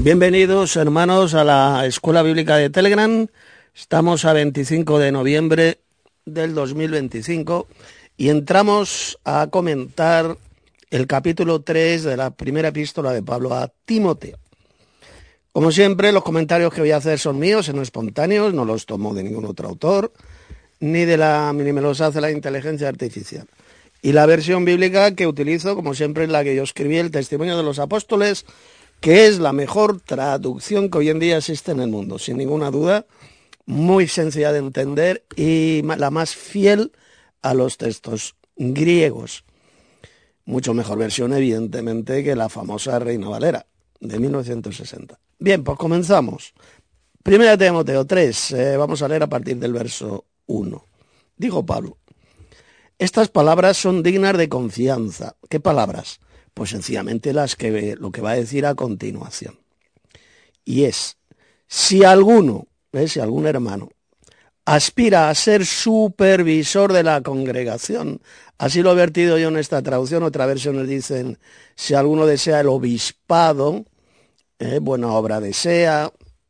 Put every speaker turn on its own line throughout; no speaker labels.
Bienvenidos, hermanos, a la Escuela Bíblica de Telegram. Estamos a 25 de noviembre del 2025 y entramos a comentar el capítulo 3 de la primera epístola de Pablo a Timoteo. Como siempre, los comentarios que voy a hacer son míos, son espontáneos, no los tomo de ningún otro autor, ni me los hace la inteligencia artificial. Y la versión bíblica que utilizo, como siempre, es la que yo escribí, el Testimonio de los Apóstoles, que es la mejor traducción que hoy en día existe en el mundo, sin ninguna duda, muy sencilla de entender y la más fiel a los textos griegos. Mucho mejor versión, evidentemente, que la famosa Reina Valera, de 1960. Bien, pues comenzamos. Primera de Timoteo 3, vamos a leer a partir del verso 1. Dijo Pablo: estas palabras son dignas de confianza. ¿Qué palabras? Pues sencillamente lo que va a decir a continuación. Y es, si algún hermano aspira a ser supervisor de la congregación, así lo he vertido yo en esta traducción, otra versión dicen, si alguno desea el obispado, buena obra desea,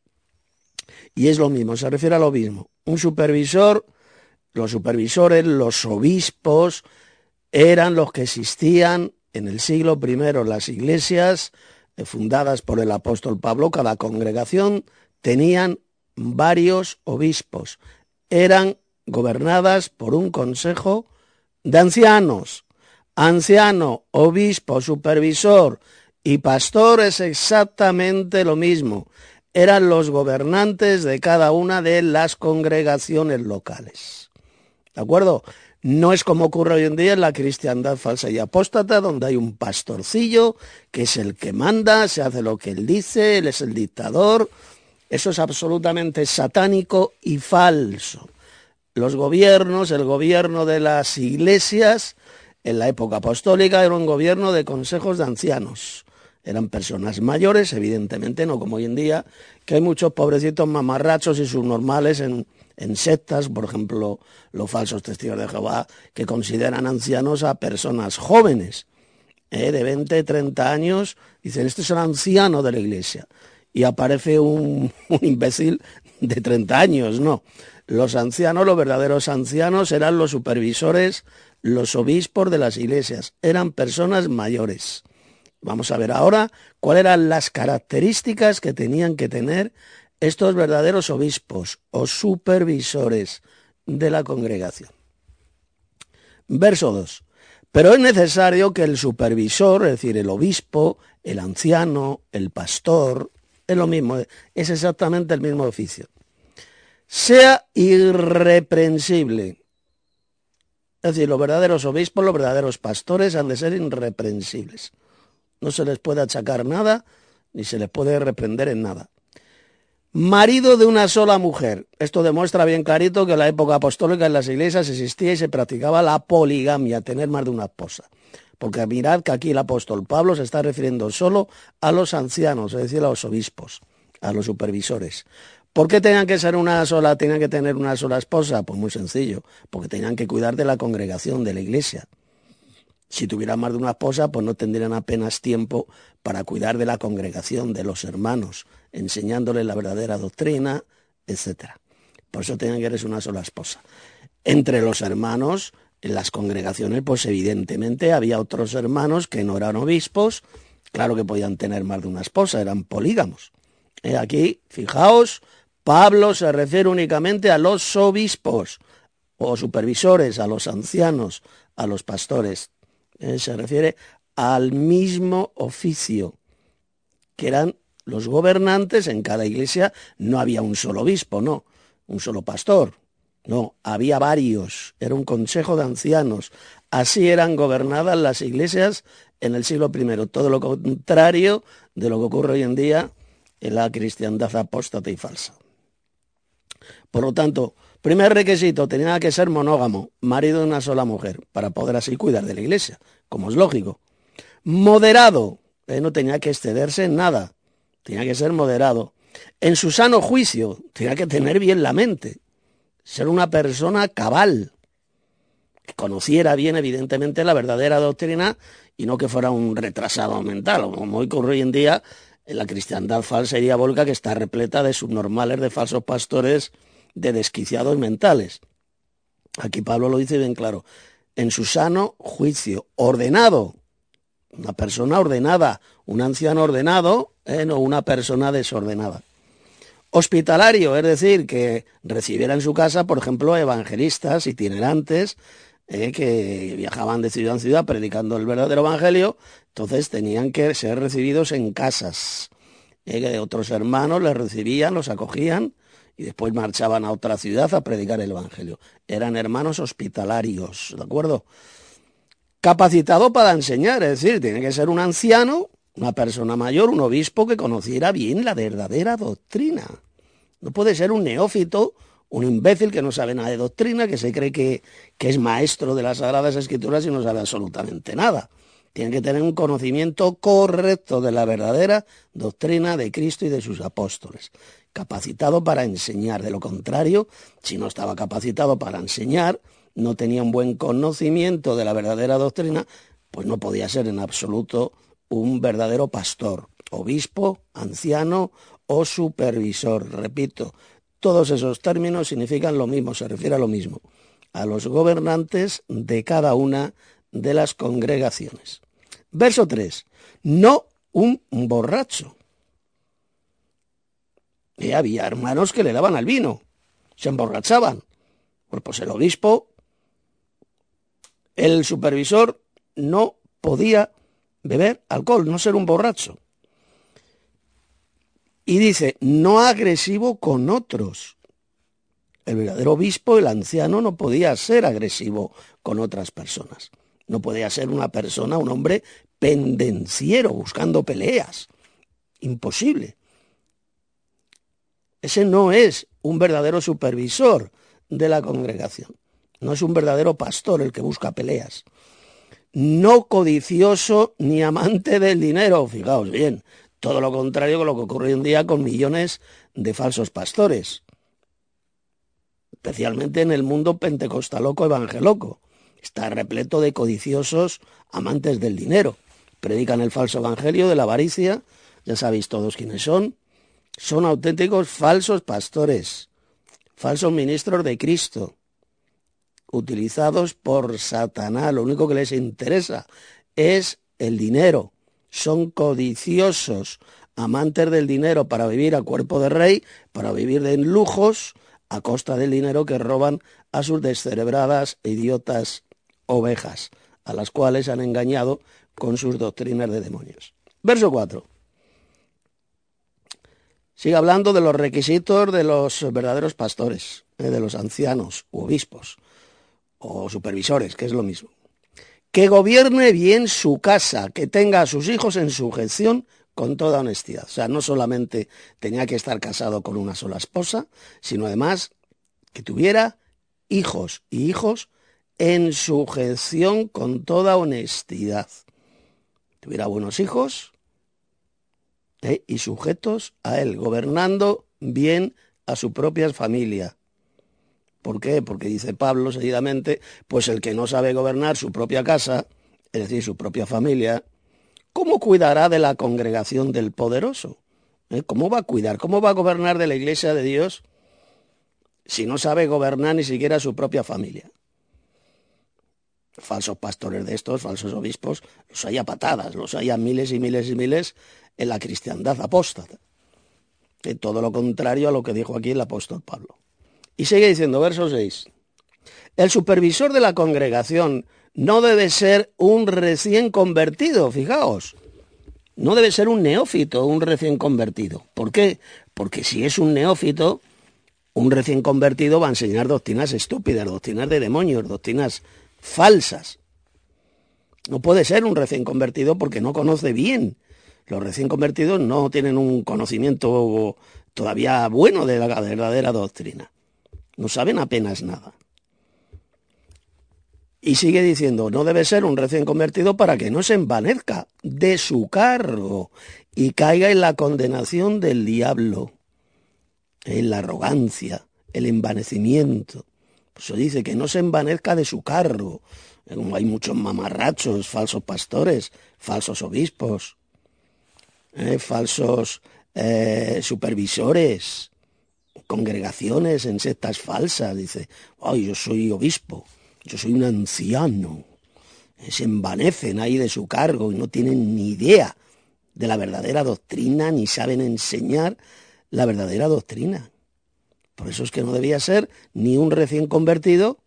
y es lo mismo, se refiere a lo mismo. Un supervisor, los supervisores, los obispos, eran los que existían en el siglo I en las iglesias fundadas por el apóstol Pablo. Cada congregación tenían varios obispos. Eran gobernadas por un consejo de ancianos. Anciano, obispo, supervisor y pastor es exactamente lo mismo. Eran los gobernantes de cada una de las congregaciones locales. ¿De acuerdo? No es como ocurre hoy en día en la cristiandad falsa y apóstata, donde hay un pastorcillo que es el que manda, se hace lo que él dice, él es el dictador. Eso es absolutamente satánico y falso. Los gobiernos, el gobierno de las iglesias, en la época apostólica, era un gobierno de consejos de ancianos. Eran personas mayores, evidentemente, no como hoy en día, que hay muchos pobrecitos mamarrachos y subnormales en sectas, por ejemplo, los falsos testigos de Jehová, que consideran ancianos a personas jóvenes, de 20, 30 años, dicen, este es el anciano de la iglesia, y aparece un imbécil de 30 años, no. Los ancianos, los verdaderos ancianos, eran los supervisores, los obispos de las iglesias, eran personas mayores. Vamos a ver ahora cuáles eran las características que tenían que tener estos verdaderos obispos o supervisores de la congregación. Verso 2. Pero es necesario que el supervisor, es decir, el obispo, el anciano, el pastor, es lo mismo, es exactamente el mismo oficio, sea irreprensible. Es decir, los verdaderos obispos, los verdaderos pastores han de ser irreprensibles. No se les puede achacar nada, ni se les puede reprender en nada. Marido de una sola mujer. Esto demuestra bien clarito que en la época apostólica en las iglesias existía y se practicaba la poligamia, tener más de una esposa. Porque mirad que aquí el apóstol Pablo se está refiriendo solo a los ancianos, es decir, a los obispos, a los supervisores. ¿Por qué tenían que tener una sola esposa? Pues muy sencillo, porque tenían que cuidar de la congregación, de la iglesia. Si tuvieran más de una esposa, pues no tendrían apenas tiempo para cuidar de la congregación, de los hermanos, enseñándoles la verdadera doctrina, etc. Por eso tenían que ser una sola esposa. Entre los hermanos, en las congregaciones, pues evidentemente había otros hermanos que no eran obispos, claro que podían tener más de una esposa, eran polígamos. Aquí, fijaos, Pablo se refiere únicamente a los obispos o supervisores, a los ancianos, a los pastores. Se refiere al mismo oficio, que eran los gobernantes. En cada iglesia no había un solo obispo, no, un solo pastor, no, había varios, era un consejo de ancianos. Así eran gobernadas las iglesias en el siglo I, todo lo contrario de lo que ocurre hoy en día en la cristiandad apóstata y falsa. Por lo tanto, primer requisito, tenía que ser monógamo, marido de una sola mujer, para poder así cuidar de la iglesia, como es lógico. Moderado, no tenía que excederse en nada, tenía que ser moderado. En su sano juicio, tenía que tener bien la mente, ser una persona cabal, que conociera bien, evidentemente, la verdadera doctrina y no que fuera un retrasado mental, como hoy ocurre hoy en día En la cristiandad falsa y diabólica, que está repleta de subnormales, de falsos pastores, de desquiciados mentales. Aquí Pablo lo dice bien claro. En su sano juicio, ordenado, una persona ordenada, un anciano ordenado, no una persona desordenada. Hospitalario, es decir, que recibiera en su casa, por ejemplo, evangelistas itinerantes que viajaban de ciudad en ciudad predicando el verdadero evangelio, entonces tenían que ser recibidos en casas. Otros hermanos les recibían, los acogían y después marchaban a otra ciudad a predicar el evangelio. Eran hermanos hospitalarios, ¿de acuerdo? Capacitado para enseñar, es decir, tiene que ser un anciano, una persona mayor, un obispo que conociera bien la verdadera doctrina. No puede ser un neófito, un imbécil que no sabe nada de doctrina, que se cree que es maestro de las Sagradas Escrituras y no sabe absolutamente nada. Tiene que tener un conocimiento correcto de la verdadera doctrina de Cristo y de sus apóstoles. Capacitado para enseñar. De lo contrario, si no estaba capacitado para enseñar, no tenía un buen conocimiento de la verdadera doctrina, pues no podía ser en absoluto un verdadero pastor, obispo, anciano o supervisor. Repito, todos esos términos significan lo mismo, se refiere a lo mismo, a los gobernantes de cada una de las congregaciones. Verso 3. No un borracho. Y había hermanos que le daban al vino, se emborrachaban. Pues el obispo, el supervisor, no podía beber alcohol, no ser un borracho. Y dice, no agresivo con otros. El verdadero obispo, el anciano, no podía ser agresivo con otras personas. No podía ser una persona, un hombre pendenciero, buscando peleas. Imposible. Ese no es un verdadero supervisor de la congregación. No es un verdadero pastor el que busca peleas. No codicioso ni amante del dinero. Fijaos bien, todo lo contrario que lo que ocurre hoy en día con millones de falsos pastores. Especialmente en el mundo pentecostaloco evangeloco. Está repleto de codiciosos amantes del dinero. Predican el falso evangelio de la avaricia. Ya sabéis todos quiénes son. Son auténticos falsos pastores, falsos ministros de Cristo, utilizados por Satanás. Lo único que les interesa es el dinero. Son codiciosos, amantes del dinero para vivir a cuerpo de rey, para vivir en lujos, a costa del dinero que roban a sus descerebradas e idiotas ovejas, a las cuales han engañado con sus doctrinas de demonios. Verso 4. Sigue hablando de los requisitos de los verdaderos pastores, de los ancianos u obispos o supervisores, que es lo mismo. Que gobierne bien su casa, que tenga a sus hijos en sujeción con toda honestidad. O sea, no solamente tenía que estar casado con una sola esposa, sino además que tuviera hijos y hijos en sujeción con toda honestidad. Tuviera buenos hijos y sujetos a él, gobernando bien a su propia familia. ¿Por qué? Porque dice Pablo seguidamente, pues el que no sabe gobernar su propia casa, es decir, su propia familia, ¿cómo cuidará de la congregación del poderoso? ¿Cómo va a cuidar? ¿Cómo va a gobernar de la iglesia de Dios si no sabe gobernar ni siquiera su propia familia? Falsos pastores de estos, falsos obispos, los hay a patadas, los hay a miles y miles y miles en la cristiandad apóstata. Todo lo contrario a lo que dijo aquí el apóstol Pablo. Y sigue diciendo, verso 6. El supervisor de la congregación no debe ser un recién convertido, fijaos. No debe ser un neófito, un recién convertido. ¿Por qué? Porque si es un neófito, un recién convertido va a enseñar doctrinas estúpidas, doctrinas de demonios, doctrinas falsas. No puede ser un recién convertido porque no conoce bien. Los recién convertidos no tienen un conocimiento todavía bueno de la verdadera doctrina. No saben apenas nada. Y sigue diciendo, no debe ser un recién convertido para que no se envanezca de su cargo y caiga en la condenación del diablo, en la arrogancia, el envanecimiento. Por eso dice que no se envanezca de su cargo. Como hay muchos mamarrachos, falsos pastores, falsos obispos, falsos supervisores, congregaciones en sectas falsas. Dice, yo soy obispo, yo soy un anciano. Se envanecen ahí de su cargo y no tienen ni idea de la verdadera doctrina, ni saben enseñar la verdadera doctrina. Por eso es que no debía ser ni un recién convertido,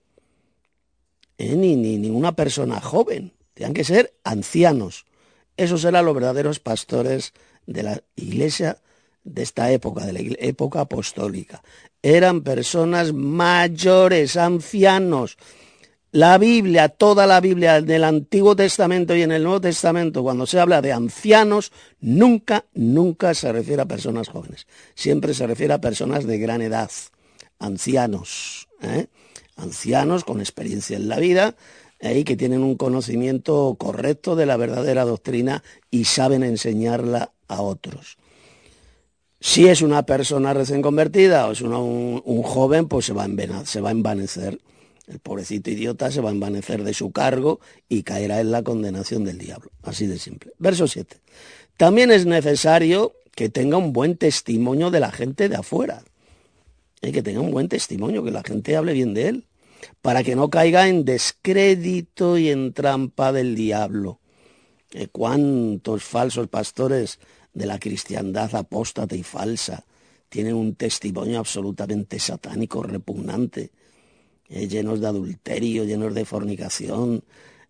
ni una persona joven. Tenían que ser ancianos. Esos eran los verdaderos pastores de la iglesia de esta época, de la época apostólica. Eran personas mayores, ancianos. La Biblia, toda la Biblia, en el Antiguo Testamento y en el Nuevo Testamento, cuando se habla de ancianos, nunca se refiere a personas jóvenes. Siempre se refiere a personas de gran edad, ancianos, ancianos con experiencia en la vida y que tienen un conocimiento correcto de la verdadera doctrina y saben enseñarla a otros. Si es una persona recién convertida o es un joven, pues se va a envanecer. El pobrecito idiota se va a envanecer de su cargo y caerá en la condenación del diablo. Así de simple. Verso 7. También es necesario que tenga un buen testimonio de la gente de afuera. Que tenga un buen testimonio, que la gente hable bien de él, para que no caiga en descrédito y en trampa del diablo. ¿Cuántos falsos pastores de la cristiandad apóstata y falsa tienen un testimonio absolutamente satánico, repugnante? Llenos de adulterio, llenos de fornicación,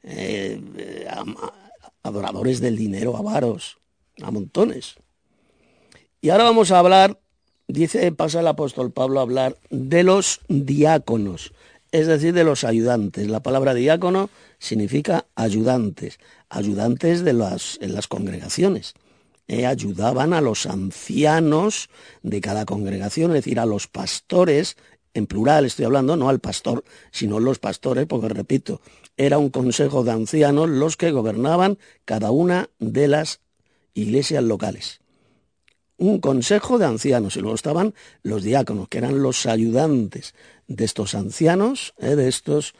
adoradores del dinero, avaros, a montones. Y ahora vamos a hablar, pasa el apóstol Pablo a hablar de los diáconos, es decir, de los ayudantes. La palabra diácono significa ayudantes, ayudantes en las congregaciones. Ayudaban a los ancianos de cada congregación, es decir, a los pastores. En plural estoy hablando, no al pastor, sino los pastores, porque repito, era un consejo de ancianos los que gobernaban cada una de las iglesias locales. Un consejo de ancianos, y luego estaban los diáconos, que eran los ayudantes de estos ancianos, de estos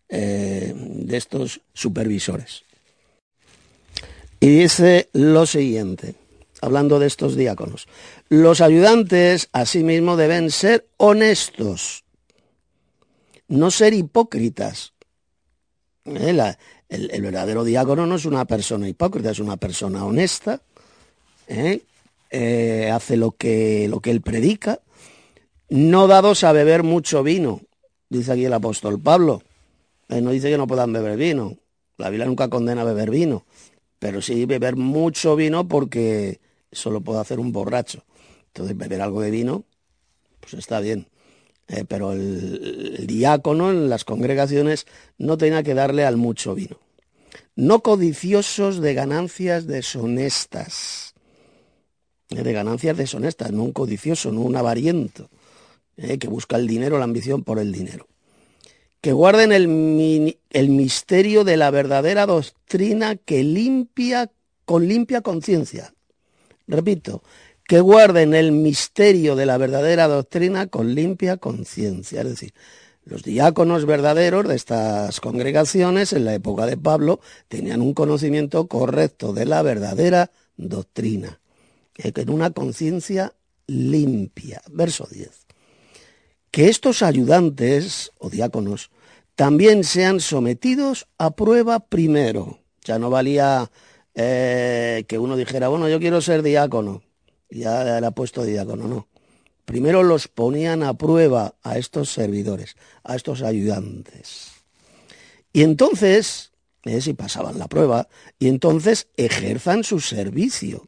supervisores. Y dice lo siguiente, hablando de estos diáconos: los ayudantes asimismo deben ser honestos, no ser hipócritas. El verdadero diácono no es una persona hipócrita, es una persona honesta, hace lo que él predica, no dados a beber mucho vino, dice aquí el apóstol Pablo. No dice que no puedan beber vino, la Biblia nunca condena beber vino, pero sí beber mucho vino porque eso lo puede hacer un borracho. Entonces beber algo de vino, pues está bien. Pero el diácono en las congregaciones no tenía que darle al mucho vino. No codiciosos de ganancias deshonestas. De ganancias deshonestas, no un codicioso, no un avariento, que busca el dinero, la ambición por el dinero. Que guarden el misterio de la verdadera doctrina con limpia conciencia. Repito, que guarden el misterio de la verdadera doctrina con limpia conciencia. Es decir, los diáconos verdaderos de estas congregaciones en la época de Pablo tenían un conocimiento correcto de la verdadera doctrina, en una conciencia limpia. Verso 10. Que estos ayudantes o diáconos también sean sometidos a prueba primero. Ya no valía que uno dijera, bueno, yo quiero ser diácono, ya era puesto diácono, no. Primero los ponían a prueba a estos servidores, a estos ayudantes. Y entonces, si pasaban la prueba, y entonces ejerzan su servicio.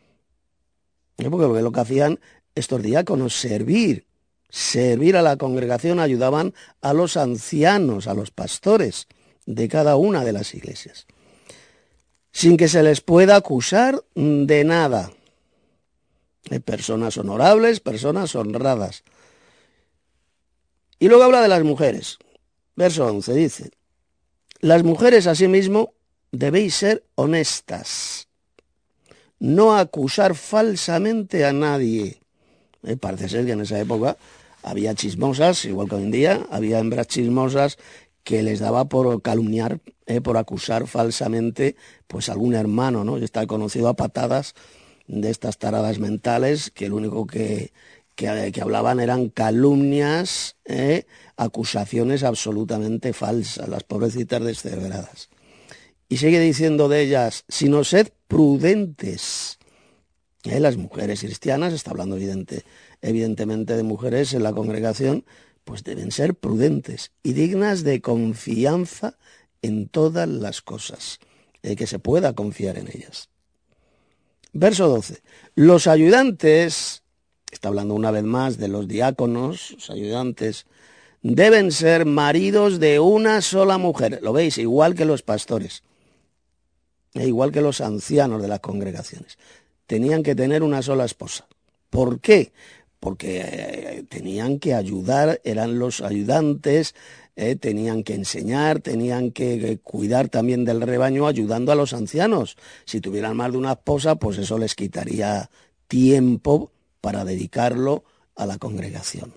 Porque lo que hacían estos diáconos, servir a la congregación, ayudaban a los ancianos, a los pastores de cada una de las iglesias, sin que se les pueda acusar de nada. Personas honorables, personas honradas. Y luego habla de las mujeres. Verso 11 dice: las mujeres asimismo debéis ser honestas, no acusar falsamente a nadie. Parece ser que en esa época había chismosas, igual que hoy en día, había hembras chismosas que les daba por calumniar, por acusar falsamente pues algún hermano, ¿no? Y está conocido a patadas de estas taradas mentales que lo único que hablaban eran calumnias, acusaciones absolutamente falsas, las pobrecitas descerebradas. Y sigue diciendo de ellas, sino sed prudentes. Las mujeres cristianas, está hablando evidentemente de mujeres en la congregación, pues deben ser prudentes y dignas de confianza en todas las cosas, que se pueda confiar en ellas. Verso 12. Los ayudantes, está hablando una vez más de los diáconos, los ayudantes, deben ser maridos de una sola mujer. ¿Lo veis? Igual que los pastores, igual que los ancianos de las congregaciones. Tenían que tener una sola esposa. ¿Por qué? Porque tenían que ayudar, eran los ayudantes, tenían que enseñar, tenían que cuidar también del rebaño ayudando a los ancianos. Si tuvieran más de una esposa, pues eso les quitaría tiempo para dedicarlo a la congregación.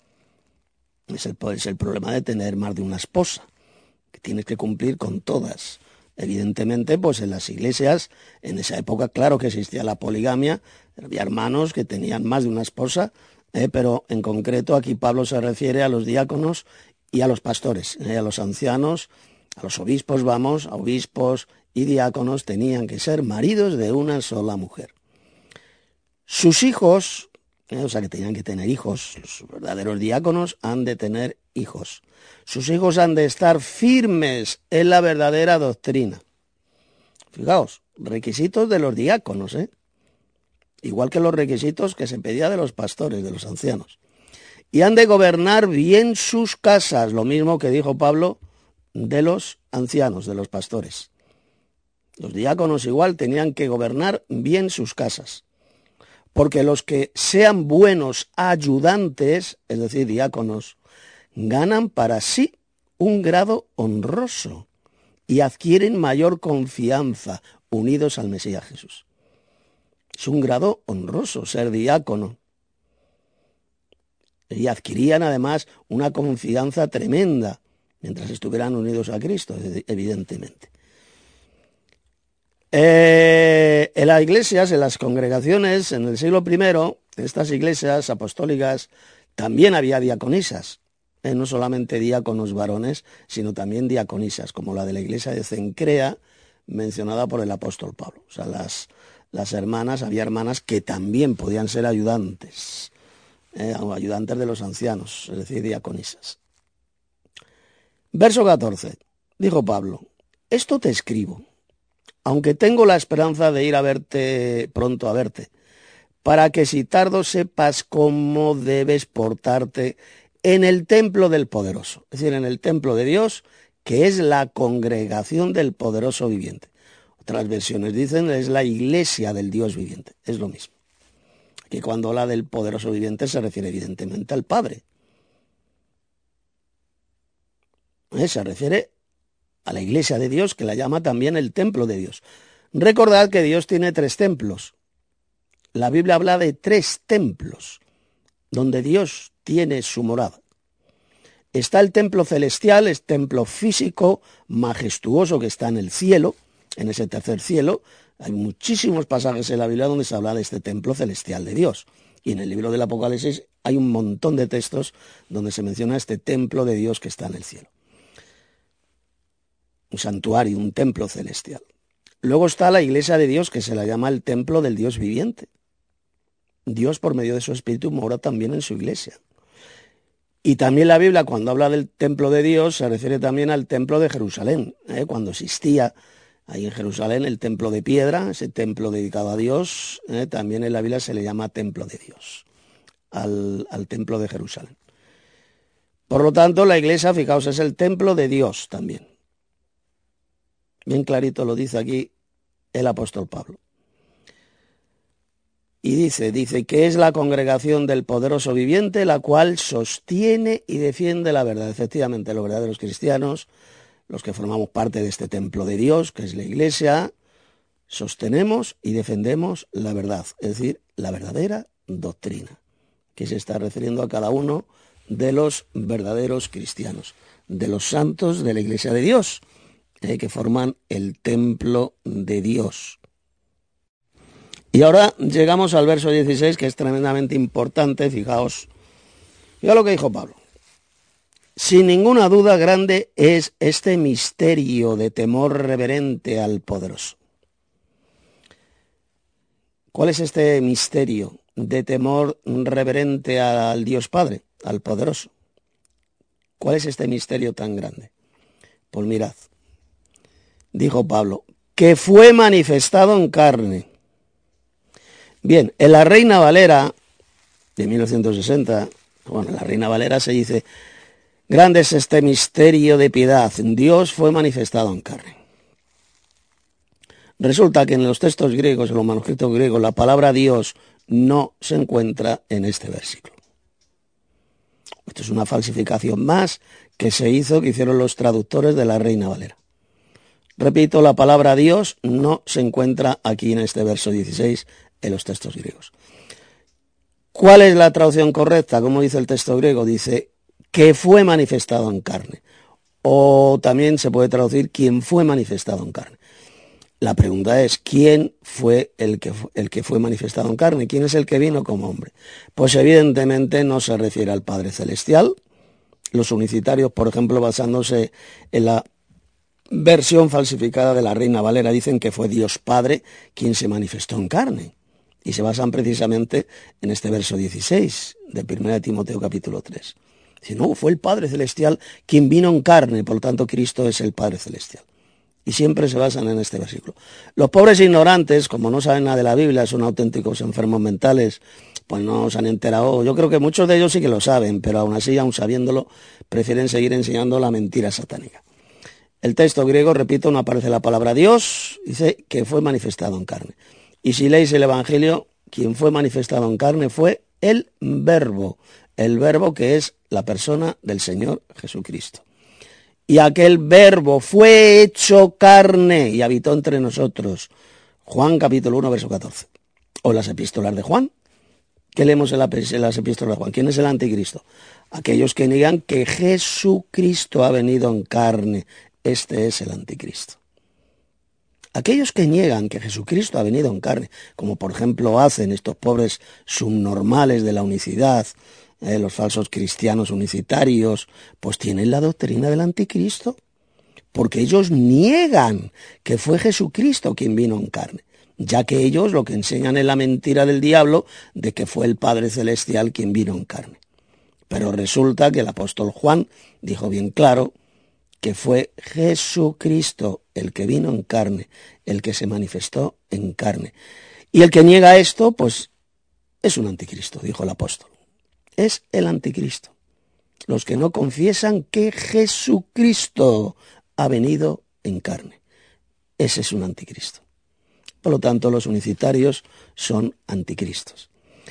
Es el problema de tener más de una esposa, que tienes que cumplir con todas. Evidentemente, pues en las iglesias, en esa época, claro que existía la poligamia, había hermanos que tenían más de una esposa, pero en concreto aquí Pablo se refiere a los diáconos y a los pastores, a los ancianos, a los obispos, a obispos y diáconos tenían que ser maridos de una sola mujer. Sus hijos, o sea que tenían que tener hijos, los verdaderos diáconos han de tener hijos. Sus hijos han de estar firmes en la verdadera doctrina. Fijaos, requisitos de los diáconos, igual que los requisitos que se pedía de los pastores, de los ancianos. Y han de gobernar bien sus casas, lo mismo que dijo Pablo de los ancianos, de los pastores. Los diáconos igual tenían que gobernar bien sus casas. Porque los que sean buenos ayudantes, es decir, diáconos, ganan para sí un grado honroso y adquieren mayor confianza unidos al Mesías Jesús. Es un grado honroso ser diácono. Y adquirían además una confianza tremenda mientras estuvieran unidos a Cristo, evidentemente. En las iglesias, en las congregaciones, en el siglo I, en estas iglesias apostólicas, también había diaconisas. No solamente diáconos varones, sino también diaconisas, como la de la iglesia de Cencrea, mencionada por el apóstol Pablo. O sea, las hermanas, había hermanas que también podían ser ayudantes, ayudantes de los ancianos, es decir, diaconisas. Verso 14, dijo Pablo, esto te escribo, aunque tengo la esperanza de ir a verte, pronto a verte, para que si tardo sepas cómo debes portarte en el templo del poderoso, es decir, en el templo de Dios, que es la congregación del poderoso viviente. Otras versiones dicen es la iglesia del Dios viviente, es lo mismo. Aquí cuando habla del poderoso viviente se refiere evidentemente al Padre. Se refiere a la iglesia de Dios, que la llama también el templo de Dios. Recordad que Dios tiene 3 templos. La Biblia habla de 3 templos, donde Dios tiene su morada. Está el templo celestial, es templo físico, majestuoso, que está en el cielo, en ese tercer cielo. Hay muchísimos pasajes en la Biblia donde se habla de este templo celestial de Dios. Y en el libro del Apocalipsis hay un montón de textos donde se menciona este templo de Dios que está en el cielo. Un santuario, un templo celestial. Luego está la iglesia de Dios, que se la llama el templo del Dios viviente. Dios, por medio de su Espíritu, mora también en su iglesia. Y también la Biblia, cuando habla del templo de Dios, se refiere también al templo de Jerusalén, cuando existía ahí en Jerusalén el templo de piedra, ese templo dedicado a Dios, también en la Biblia se le llama templo de Dios, al templo de Jerusalén. Por lo tanto, la iglesia, fijaos, es el templo de Dios también. Bien clarito lo dice aquí el apóstol Pablo. Y dice que es la congregación del poderoso viviente, la cual sostiene y defiende la verdad. Efectivamente, los verdaderos cristianos, los que formamos parte de este templo de Dios, que es la iglesia, sostenemos y defendemos la verdad, es decir, la verdadera doctrina, que se está refiriendo a cada uno de los verdaderos cristianos, de los santos de la iglesia de Dios, que forman el templo de Dios. Y ahora llegamos al verso 16, que es tremendamente importante. Fijaos lo que dijo Pablo. Sin ninguna duda grande es este misterio de temor reverente al poderoso. ¿Cuál es este misterio de temor reverente al Dios Padre, al poderoso? ¿Cuál es este misterio tan grande? Pues mirad, dijo Pablo, que fue manifestado en carne. Bien, en la Reina Valera de 1960, bueno, en la Reina Valera se dice, grande es este misterio de piedad, Dios fue manifestado en carne. Resulta que en los textos griegos, en los manuscritos griegos, la palabra Dios no se encuentra en este versículo. Esto es una falsificación más que hicieron los traductores de la Reina Valera. Repito, la palabra Dios no se encuentra aquí en este verso 16 en los textos griegos. ¿Cuál es la traducción correcta? Como dice el texto griego, dice que fue manifestado en carne. O también se puede traducir quien fue manifestado en carne. La pregunta es, ¿quién fue el que fue manifestado en carne? ¿Quién es el que vino como hombre? Pues evidentemente no se refiere al Padre Celestial. Los unicitarios, por ejemplo, basándose en la versión falsificada de la Reina Valera, dicen que fue Dios Padre quien se manifestó en carne. Y se basan precisamente en este verso 16 de 1 Timoteo capítulo 3. Si no, fue el Padre Celestial quien vino en carne, por lo tanto Cristo es el Padre Celestial. Y siempre se basan en este versículo. Los pobres ignorantes, como no saben nada de la Biblia, son auténticos enfermos mentales, pues no se han enterado. Yo creo que muchos de ellos sí que lo saben, pero aún así, aún sabiéndolo, prefieren seguir enseñando la mentira satánica. El texto griego, repito, no aparece la palabra Dios, dice que fue manifestado en carne. Y si leéis el Evangelio, quien fue manifestado en carne fue el Verbo que es la persona del Señor Jesucristo. Y aquel Verbo fue hecho carne y habitó entre nosotros. Juan capítulo 1, verso 14. O las epístolas de Juan. ¿Qué leemos en las epístolas de Juan? ¿Quién es el anticristo? Aquellos que niegan que Jesucristo ha venido en carne. Este es el anticristo. Aquellos que niegan que Jesucristo ha venido en carne, como por ejemplo hacen estos pobres subnormales de la unicidad, los falsos cristianos unicitarios, pues tienen la doctrina del anticristo, porque ellos niegan que fue Jesucristo quien vino en carne, ya que ellos lo que enseñan es la mentira del diablo de que fue el Padre Celestial quien vino en carne. Pero resulta que el apóstol Juan dijo bien claro que fue Jesucristo el que vino en carne, el que se manifestó en carne. Y el que niega esto, pues es un anticristo, dijo el apóstol. Es el anticristo. Los que no confiesan que Jesucristo ha venido en carne. Ese es un anticristo. Por lo tanto, los unicitarios son anticristos.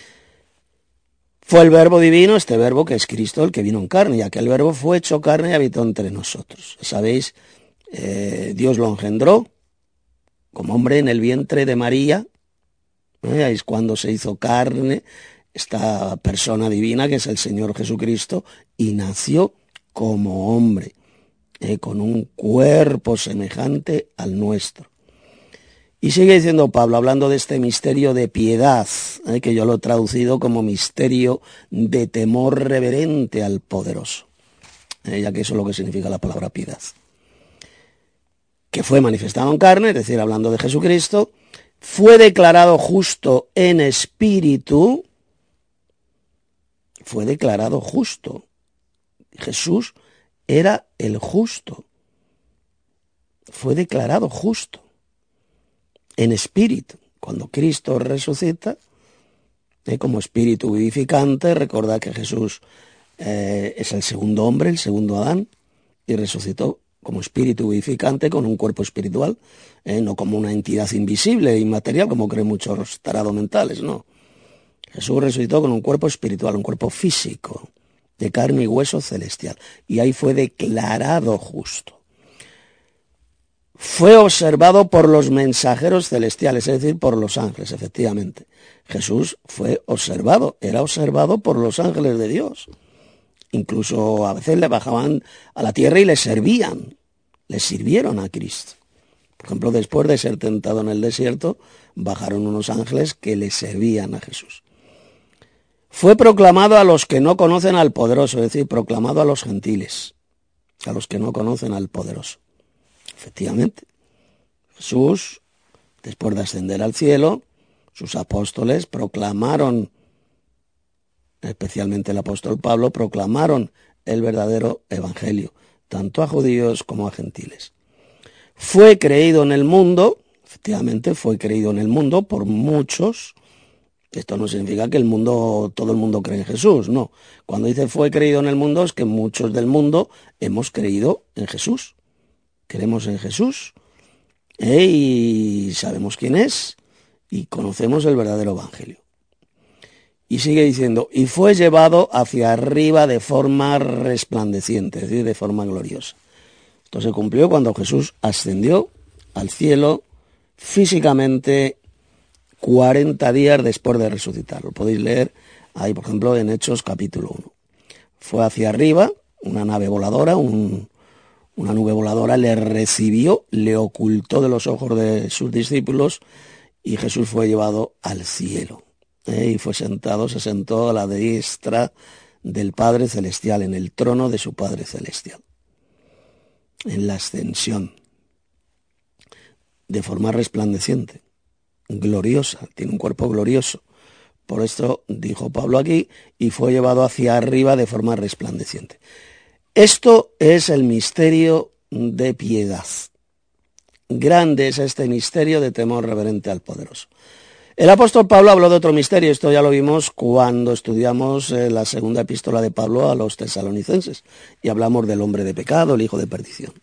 Fue el Verbo divino, este Verbo que es Cristo, el que vino en carne, y aquel Verbo fue hecho carne y habitó entre nosotros. Sabéis, Dios lo engendró como hombre en el vientre de María, es cuando se hizo carne esta persona divina que es el Señor Jesucristo, y nació como hombre, con un cuerpo semejante al nuestro. Y sigue diciendo Pablo, hablando de este misterio de piedad, que yo lo he traducido como misterio de temor reverente al poderoso, ya que eso es lo que significa la palabra piedad. Que fue manifestado en carne, es decir, hablando de Jesucristo, fue declarado justo en espíritu, fue declarado justo. Jesús era el justo, fue declarado justo. En espíritu, cuando Cristo resucita, como espíritu vivificante, recordad que Jesús es el segundo hombre, el segundo Adán, y resucitó como espíritu vivificante con un cuerpo espiritual, no como una entidad invisible e inmaterial, como creen muchos tarados mentales, no. Jesús resucitó con un cuerpo espiritual, un cuerpo físico, de carne y hueso celestial, y ahí fue declarado justo. Fue observado por los mensajeros celestiales, es decir, por los ángeles, efectivamente. Jesús fue observado, era observado por los ángeles de Dios. Incluso a veces le bajaban a la tierra y le sirvieron a Cristo. Por ejemplo, después de ser tentado en el desierto, bajaron unos ángeles que le servían a Jesús. Fue proclamado a los que no conocen al poderoso, es decir, proclamado a los gentiles, a los que no conocen al poderoso. Efectivamente, Jesús, después de ascender al cielo, sus apóstoles proclamaron, especialmente el apóstol Pablo, proclamaron el verdadero evangelio, tanto a judíos como a gentiles. Fue creído en el mundo, efectivamente fue creído en el mundo por muchos. Esto no significa que todo el mundo cree en Jesús, no. Cuando dice fue creído en el mundo es que muchos del mundo hemos creído en Jesús. Creemos en Jesús y sabemos quién es y conocemos el verdadero evangelio. Y sigue diciendo, y fue llevado hacia arriba de forma resplandeciente, es decir, de forma gloriosa. Esto se cumplió cuando Jesús ascendió al cielo físicamente 40 días después de resucitar. Lo podéis leer ahí, por ejemplo, en Hechos capítulo 1. Fue hacia arriba, una nave voladora, una nube voladora le recibió, le ocultó de los ojos de sus discípulos y Jesús fue llevado al cielo. Y se sentó a la diestra del Padre Celestial, en el trono de su Padre Celestial. En la ascensión, de forma resplandeciente, gloriosa, tiene un cuerpo glorioso. Por esto dijo Pablo aquí, y fue llevado hacia arriba de forma resplandeciente. Esto es el misterio de piedad. Grande es este misterio de temor reverente al poderoso. El apóstol Pablo habló de otro misterio, esto ya lo vimos cuando estudiamos la segunda epístola de Pablo a los tesalonicenses, y hablamos del hombre de pecado, el hijo de perdición.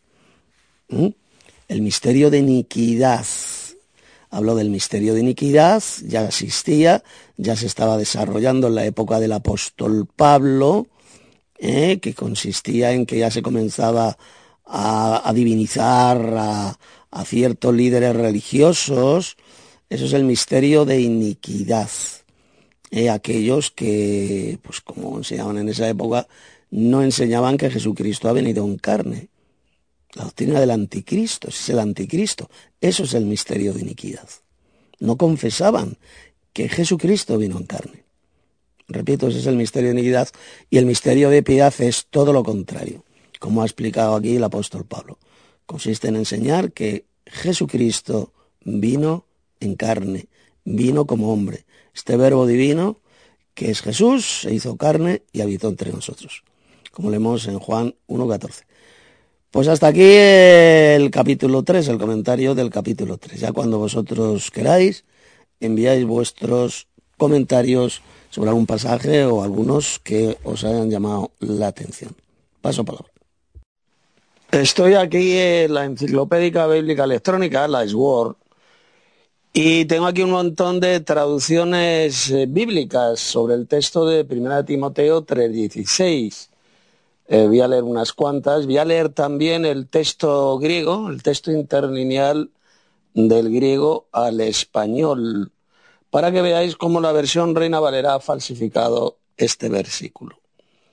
El misterio de iniquidad. Habló del misterio de iniquidad, ya existía, ya se estaba desarrollando en la época del apóstol Pablo, que consistía en que ya se comenzaba a divinizar a ciertos líderes religiosos. Eso es el misterio de iniquidad. Aquellos que, pues como enseñaban en esa época, no enseñaban que Jesucristo ha venido en carne. La doctrina del anticristo, ese es el anticristo. Eso es el misterio de iniquidad. No confesaban que Jesucristo vino en carne. Repito, ese es el misterio de iniquidad, y el misterio de piedad es todo lo contrario, como ha explicado aquí el apóstol Pablo. Consiste en enseñar que Jesucristo vino en carne, vino como hombre. Este verbo divino, que es Jesús, se hizo carne y habitó entre nosotros, como leemos en Juan 1:14. Pues hasta aquí el capítulo 3, el comentario del capítulo 3. Ya cuando vosotros queráis, enviáis vuestros comentarios sobre algún pasaje o algunos que os hayan llamado la atención. Paso palabra. Estoy aquí en la Enciclopédica Bíblica Electrónica, la Sword, y tengo aquí un montón de traducciones bíblicas sobre el texto de 1 Timoteo 3:16. Voy a leer unas cuantas. Voy a leer también el texto griego, el texto interlineal del griego al español, para que veáis cómo la versión Reina Valera ha falsificado este versículo.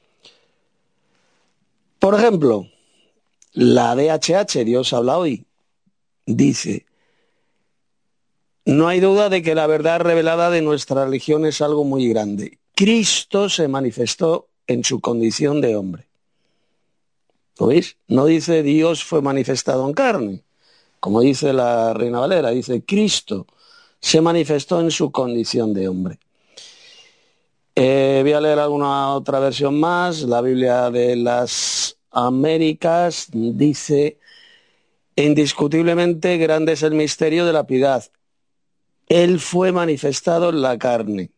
Por ejemplo, la DHH, Dios habla hoy, dice: no hay duda de que la verdad revelada de nuestra religión es algo muy grande. Cristo se manifestó en su condición de hombre. ¿Lo veis? No dice Dios fue manifestado en carne, como dice la Reina Valera, dice Cristo se manifestó en su condición de hombre. Voy a leer alguna otra versión más. La Biblia de las Américas dice: indiscutiblemente grande es el misterio de la piedad. Él fue manifestado en la carne.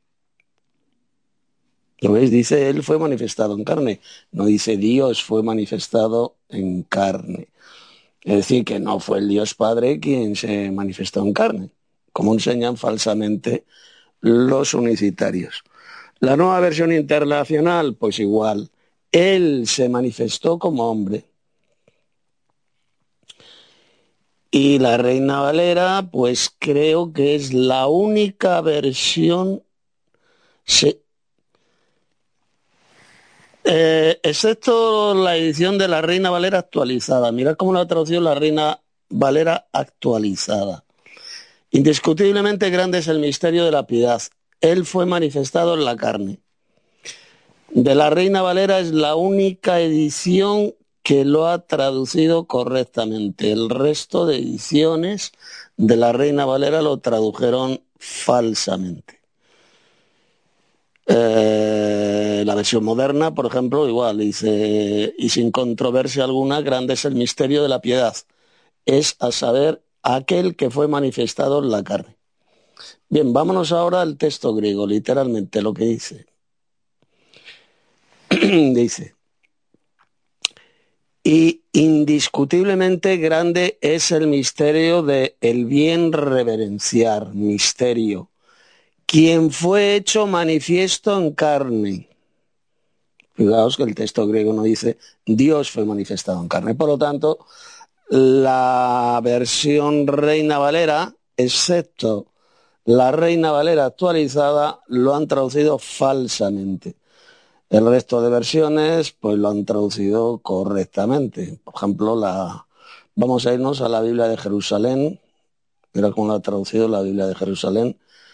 ¿Lo veis? Dice Él fue manifestado en carne. No dice Dios fue manifestado en carne. Es decir, que no fue el Dios Padre quien se manifestó en carne, como enseñan falsamente los unicitarios. La nueva versión internacional, pues igual. Él se manifestó como hombre. Y la Reina Valera, pues creo que es la única versión, excepto la edición de la Reina Valera actualizada. Mirad cómo la ha traducido la Reina Valera actualizada. Indiscutiblemente grande es el misterio de la piedad. Él fue manifestado en la carne. De la Reina Valera es la única edición que lo ha traducido correctamente. El resto de ediciones de la Reina Valera lo tradujeron falsamente. La versión moderna, por ejemplo, igual dice, y sin controversia alguna, grande es el misterio de la piedad. Es a saber, aquel que fue manifestado en la carne. Bien, vámonos ahora al texto griego, literalmente lo que dice. Dice, y indiscutiblemente grande es el misterio de el bien reverenciar, misterio, quien fue hecho manifiesto en carne. Fijaos que el texto griego no dice Dios fue manifestado en carne. Por lo tanto, la versión Reina Valera, excepto la Reina Valera actualizada, lo han traducido falsamente. El resto de versiones pues lo han traducido correctamente. Por ejemplo, vamos a irnos a la Biblia de Jerusalén. Mira cómo lo ha traducido la Biblia de Jerusalén.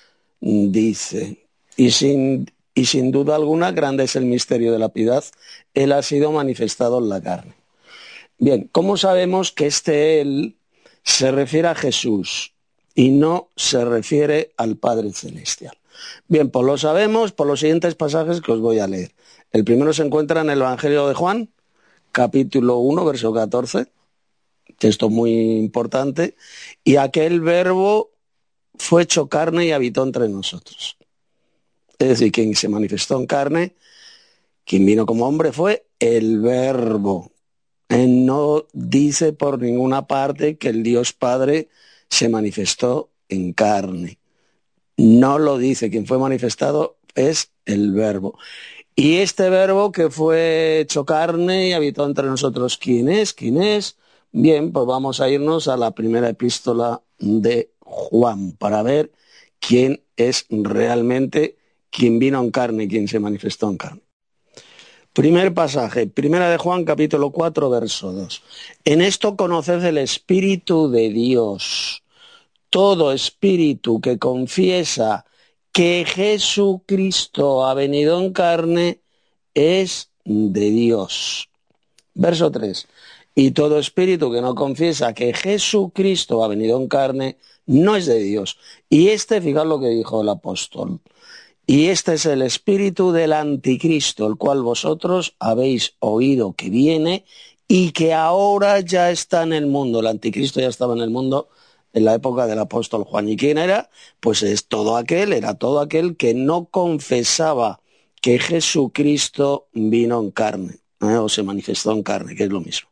Dice, y sin duda alguna grande es el misterio de la piedad. Él ha sido manifestado en la carne. Bien, ¿cómo sabemos que este Él se refiere a Jesús y no se refiere al Padre Celestial? Bien, pues lo sabemos por los siguientes pasajes que os voy a leer. El primero se encuentra en el Evangelio de Juan, capítulo 1, verso 14, texto muy importante, y aquel verbo fue hecho carne y habitó entre nosotros. Es decir, quien se manifestó en carne, quien vino como hombre fue el verbo. No dice por ninguna parte que el Dios Padre se manifestó en carne. No lo dice, quien fue manifestado es el verbo. Y este verbo que fue hecho carne y habitó entre nosotros, ¿quién es? ¿Quién es? Bien, pues vamos a irnos a la primera epístola de Juan para ver quién es realmente quien vino en carne, quien se manifestó en carne. Primer pasaje, primera de Juan, capítulo 4, verso 2. En esto conoced el Espíritu de Dios. Todo espíritu que confiesa que Jesucristo ha venido en carne es de Dios. Verso 3. Y todo espíritu que no confiesa que Jesucristo ha venido en carne no es de Dios. Y fijad lo que dijo el apóstol. Y este es el espíritu del anticristo, el cual vosotros habéis oído que viene y que ahora ya está en el mundo. El anticristo ya estaba en el mundo en la época del apóstol Juan. ¿Y quién era? Pues era todo aquel que no confesaba que Jesucristo vino en carne, o se manifestó en carne, que es lo mismo.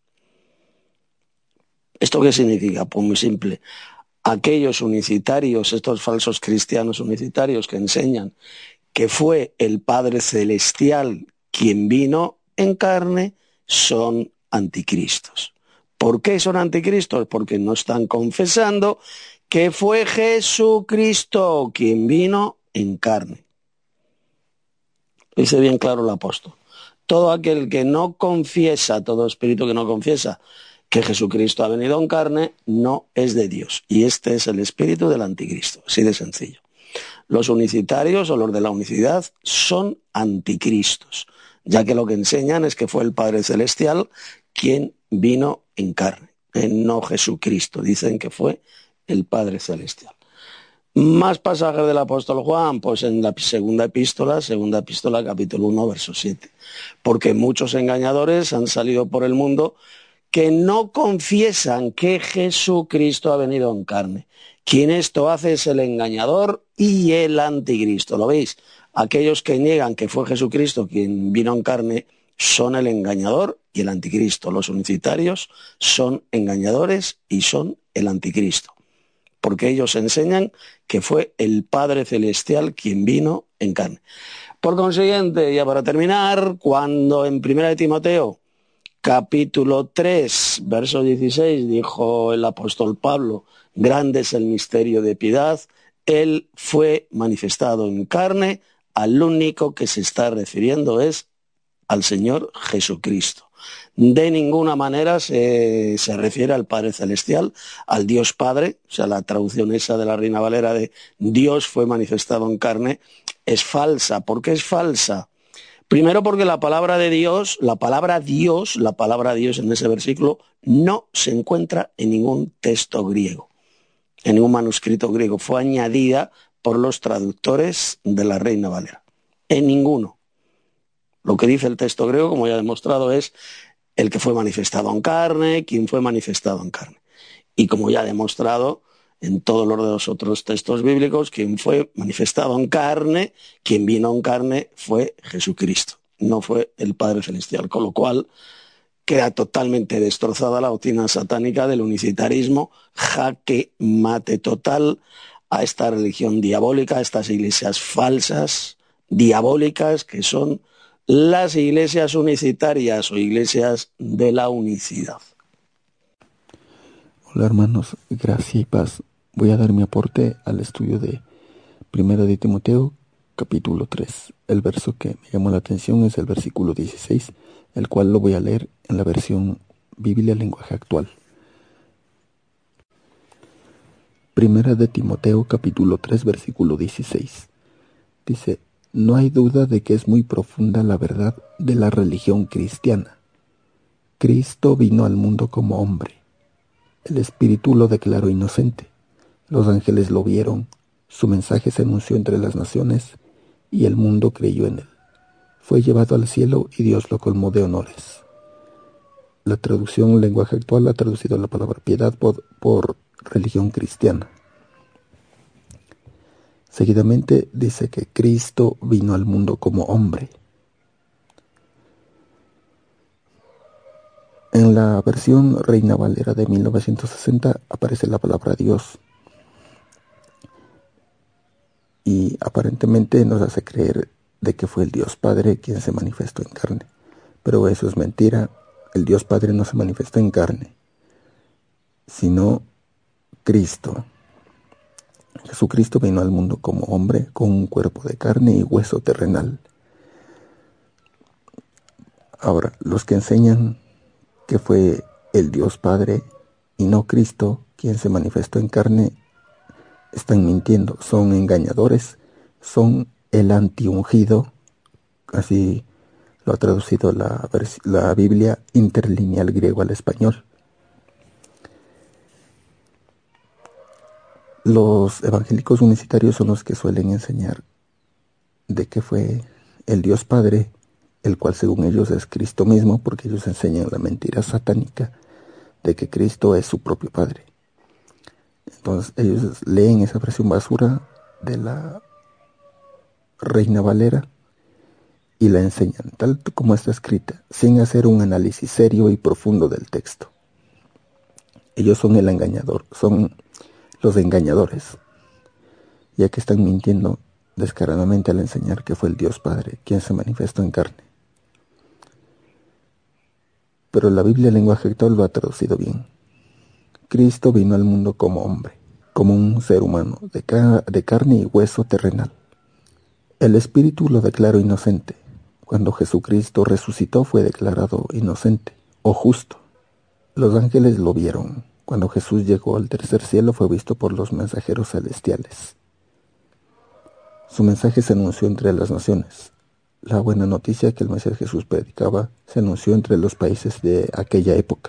¿Esto qué significa? Pues muy simple. Aquellos unicitarios, estos falsos cristianos unicitarios que enseñan que fue el Padre Celestial quien vino en carne, son anticristos. ¿Por qué son anticristos? Porque no están confesando que fue Jesucristo quien vino en carne. Dice bien claro el apóstol. Todo aquel que no confiesa, todo espíritu que no confiesa que Jesucristo ha venido en carne, no es de Dios. Y este es el espíritu del anticristo, así de sencillo. Los unicitarios o los de la unicidad son anticristos, ya que lo que enseñan es que fue el Padre Celestial quien vino en carne, no Jesucristo. Dicen que fue el Padre Celestial. Más pasajes del apóstol Juan, pues en la segunda epístola, capítulo 1, verso 7. Porque muchos engañadores han salido por el mundo que no confiesan que Jesucristo ha venido en carne. Quien esto hace es el engañador y el anticristo. ¿Lo veis? Aquellos que niegan que fue Jesucristo quien vino en carne son el engañador y el anticristo. Los unicitarios son engañadores y son el anticristo. Porque ellos enseñan que fue el Padre Celestial quien vino en carne. Por consiguiente, ya para terminar, cuando en 1 de Timoteo, capítulo 3, verso 16, dijo el apóstol Pablo, grande es el misterio de piedad, él fue manifestado en carne, al único que se está refiriendo es al Señor Jesucristo. De ninguna manera se refiere al Padre Celestial, al Dios Padre. O sea, la traducción esa de la Reina Valera de Dios fue manifestado en carne es falsa. ¿Por qué es falsa? Primero porque la palabra de Dios, la palabra Dios en ese versículo no se encuentra en ningún texto griego, en ningún manuscrito griego. Fue añadida por los traductores de la Reina Valera. En ninguno. Lo que dice el texto griego, como ya he demostrado, es el que fue manifestado en carne, quien fue manifestado en carne. Y como ya he demostrado en todos los otros textos bíblicos, quien fue manifestado en carne, quien vino en carne fue Jesucristo, no fue el Padre Celestial. Con lo cual queda totalmente destrozada la doctrina satánica del unicitarismo, jaque mate total a esta religión diabólica, a estas iglesias falsas, diabólicas, que son las iglesias unicitarias o iglesias de la unicidad.
Hola hermanos, gracia y paz. Voy a dar mi aporte al estudio de Primera de Timoteo, capítulo 3. El verso que me llamó la atención es el versículo 16, el cual lo voy a leer en la versión Biblia lenguaje actual. Primera de Timoteo, capítulo 3, versículo 16. Dice: no hay duda de que es muy profunda la verdad de la religión cristiana. Cristo vino al mundo como hombre. El Espíritu lo declaró inocente. Los ángeles lo vieron. Su mensaje se anunció entre las naciones y el mundo creyó en él. Fue llevado al cielo y Dios lo colmó de honores. La traducción lenguaje actual ha traducido la palabra piedad por religión cristiana. Seguidamente dice que Cristo vino al mundo como hombre. En la versión Reina Valera de 1960 aparece la palabra Dios. Y aparentemente nos hace creer de que fue el Dios Padre quien se manifestó en carne. Pero eso es mentira. El Dios Padre no se manifestó en carne, sino Cristo. Jesucristo vino al mundo como hombre, con un cuerpo de carne y hueso terrenal. Ahora, los que enseñan que fue el Dios Padre y no Cristo quien se manifestó en carne, están mintiendo, son engañadores, son el antiungido, así lo ha traducido la Biblia interlineal griego al español. Los evangélicos unicitarios son los que suelen enseñar de que fue el Dios Padre, el cual según ellos es Cristo mismo, porque ellos enseñan la mentira satánica de que Cristo es su propio Padre. Entonces ellos leen esa versión basura de la Reina Valera y la enseñan tal como está escrita, sin hacer un análisis serio y profundo del texto. Ellos son el engañador, son los engañadores, ya que están mintiendo descaradamente al enseñar que fue el Dios Padre quien se manifestó en carne. Pero la Biblia en lenguaje actual lo ha traducido bien. Cristo vino al mundo como hombre, como un ser humano, de carne y hueso terrenal. El Espíritu lo declaró inocente. Cuando Jesucristo resucitó fue declarado inocente o justo. Los ángeles lo vieron. Cuando Jesús llegó al tercer cielo fue visto por los mensajeros celestiales. Su mensaje se anunció entre las naciones. La buena noticia que el Mesías Jesús predicaba se anunció entre los países de aquella época.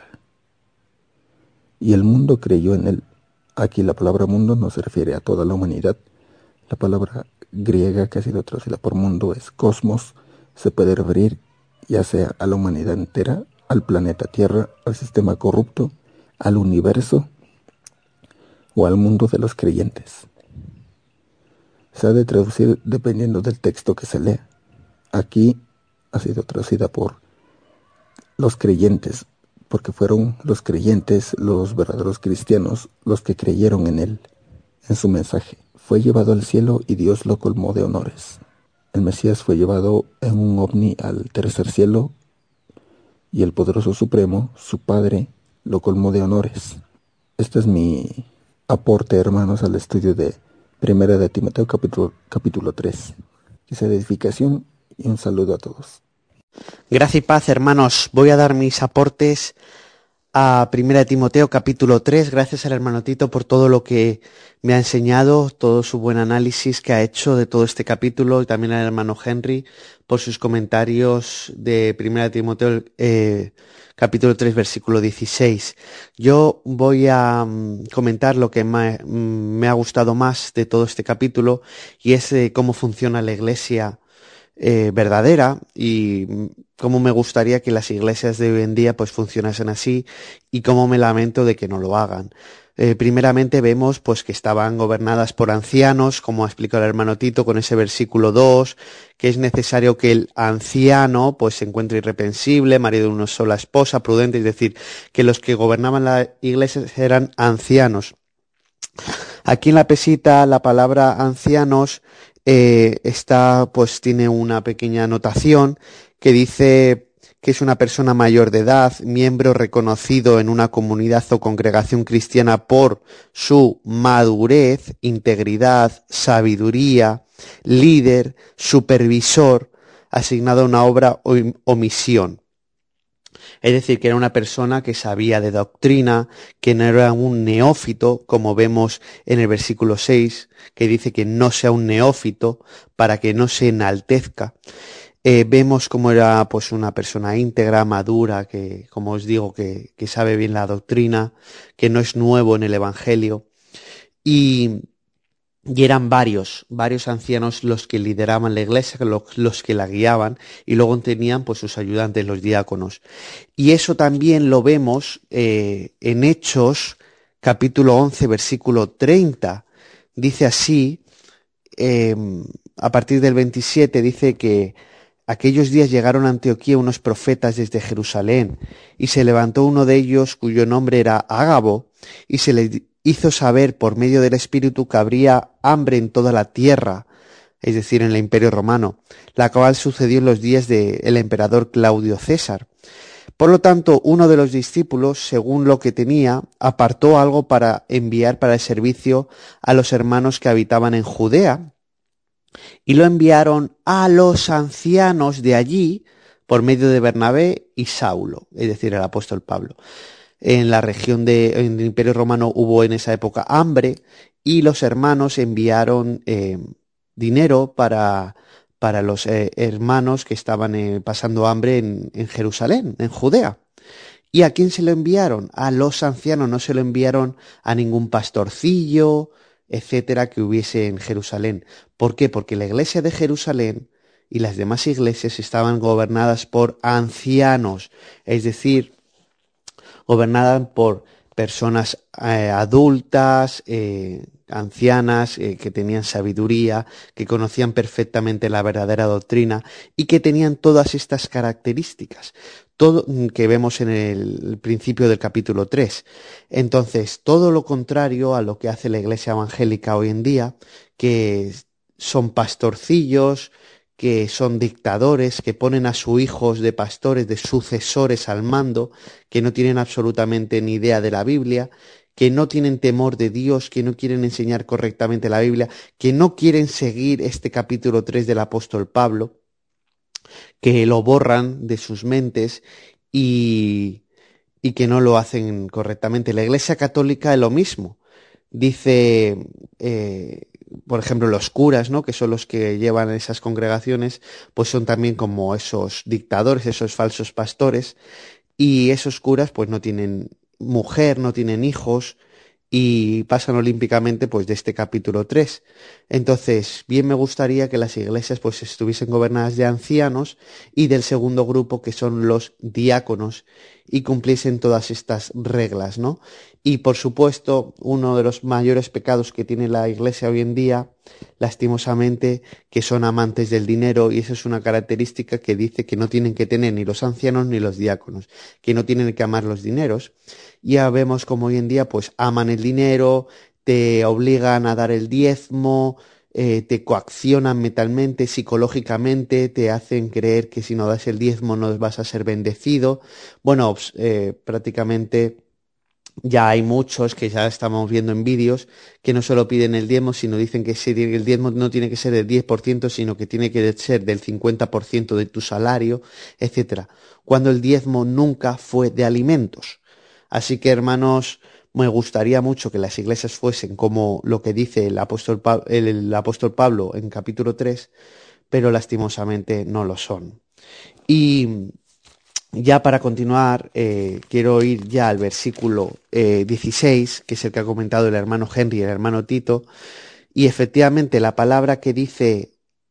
Y el mundo creyó en él. Aquí la palabra mundo no se refiere a toda la humanidad. La palabra griega que ha sido traducida por mundo es cosmos. Se puede referir ya sea a la humanidad entera, al planeta Tierra, al sistema corrupto, al universo o al mundo de los creyentes. Se ha de traducir dependiendo del texto que se lea. Aquí ha sido traducida por los creyentes, porque fueron los creyentes, los verdaderos cristianos, los que creyeron en él, en su mensaje. Fue llevado al cielo y Dios lo colmó de honores. El Mesías fue llevado en un ovni al tercer cielo y el poderoso supremo, su Padre, lo colmó de honores. Este es mi aporte, hermanos, al estudio de Primera de Timoteo capítulo 3. Que sea de edificación y un saludo a todos.
Gracia y paz, hermanos. Voy a dar mis aportes a 1 Timoteo capítulo 3. Gracias al hermano Tito por todo lo que me ha enseñado, todo su buen análisis que ha hecho de todo este capítulo, y también al hermano Henry por sus comentarios de 1 Timoteo capítulo 3 versículo 16. Yo voy a comentar lo que me ha gustado más de todo este capítulo, y es cómo funciona la iglesia verdadera, y cómo me gustaría que las iglesias de hoy en día pues funcionasen así, y cómo me lamento de que no lo hagan. Primeramente vemos pues que estaban gobernadas por ancianos, como ha explicado el hermano Tito con ese versículo 2, que es necesario que el anciano pues se encuentre irreprensible, marido de una sola esposa, prudente, es decir, que los que gobernaban la iglesia eran ancianos. Aquí en la pesita la palabra ancianos tiene una pequeña anotación que dice que es una persona mayor de edad, miembro reconocido en una comunidad o congregación cristiana por su madurez, integridad, sabiduría, líder, supervisor, asignado a una obra o misión. Es decir, que era una persona que sabía de doctrina, que no era un neófito, como vemos en el versículo 6, que dice que no sea un neófito para que no se enaltezca. Vemos cómo era pues una persona íntegra, madura, que, como os digo, que sabe bien la doctrina, que no es nuevo en el Evangelio. Y eran varios ancianos los que lideraban la iglesia, los que la guiaban, y luego tenían pues sus ayudantes, los diáconos. Y eso también lo vemos en Hechos, capítulo 11, versículo 30. Dice así, a partir del 27, dice que aquellos días llegaron a Antioquía unos profetas desde Jerusalén, y se levantó uno de ellos, cuyo nombre era Ágabo, y se le hizo saber por medio del Espíritu que habría hambre en toda la tierra, es decir, en el Imperio Romano, la cual sucedió en los días del emperador Claudio César. Por lo tanto, uno de los discípulos, según lo que tenía, apartó algo para enviar para el servicio a los hermanos que habitaban en Judea, y lo enviaron a los ancianos de allí por medio de Bernabé y Saulo, es decir, el apóstol Pablo. En la región del Imperio Romano hubo en esa época hambre, y los hermanos enviaron dinero para los hermanos que estaban pasando hambre en Jerusalén, en Judea. ¿Y a quién se lo enviaron? A los ancianos, no se lo enviaron a ningún pastorcillo, etcétera, que hubiese en Jerusalén. ¿Por qué? Porque la iglesia de Jerusalén y las demás iglesias estaban gobernadas por ancianos, es decir, gobernadas por personas adultas, ancianas, que tenían sabiduría, que conocían perfectamente la verdadera doctrina y que tenían todas estas características, todo que vemos en el principio del capítulo 3. Entonces, todo lo contrario a lo que hace la iglesia evangélica hoy en día, que son pastorcillos, que son dictadores, que ponen a sus hijos de pastores, de sucesores al mando, que no tienen absolutamente ni idea de la Biblia, que no tienen temor de Dios, que no quieren enseñar correctamente la Biblia, que no quieren seguir este capítulo 3 del apóstol Pablo, que lo borran de sus mentes y que no lo hacen correctamente. La Iglesia Católica es lo mismo. Dice, por ejemplo, los curas, ¿no?, que son los que llevan esas congregaciones, pues son también como esos dictadores, esos falsos pastores, y esos curas pues no tienen mujer, no tienen hijos, y pasan olímpicamente pues de este capítulo 3. Entonces, bien me gustaría que las iglesias pues estuviesen gobernadas de ancianos y del segundo grupo, que son los diáconos, y cumpliesen todas estas reglas, ¿no? Y por supuesto, uno de los mayores pecados que tiene la iglesia hoy en día, lastimosamente, que son amantes del dinero, y eso es una característica que dice que no tienen que tener ni los ancianos ni los diáconos, que no tienen que amar los dineros. Ya vemos como hoy en día pues aman el dinero, te obligan a dar el diezmo, te coaccionan mentalmente, psicológicamente, te hacen creer que si no das el diezmo no vas a ser bendecido. Bueno, prácticamente Ya hay muchos que ya estamos viendo en vídeos que no solo piden el diezmo, sino dicen que el diezmo no tiene que ser del 10%, sino que tiene que ser del 50% de tu salario, etcétera. Cuando el diezmo nunca fue de alimentos. Así que, hermanos, me gustaría mucho que las iglesias fuesen como lo que dice el apóstol Pablo en capítulo 3, pero lastimosamente no lo son. Y ya para continuar, quiero ir ya al versículo 16, que es el que ha comentado el hermano Henry y el hermano Tito, y efectivamente la palabra que dice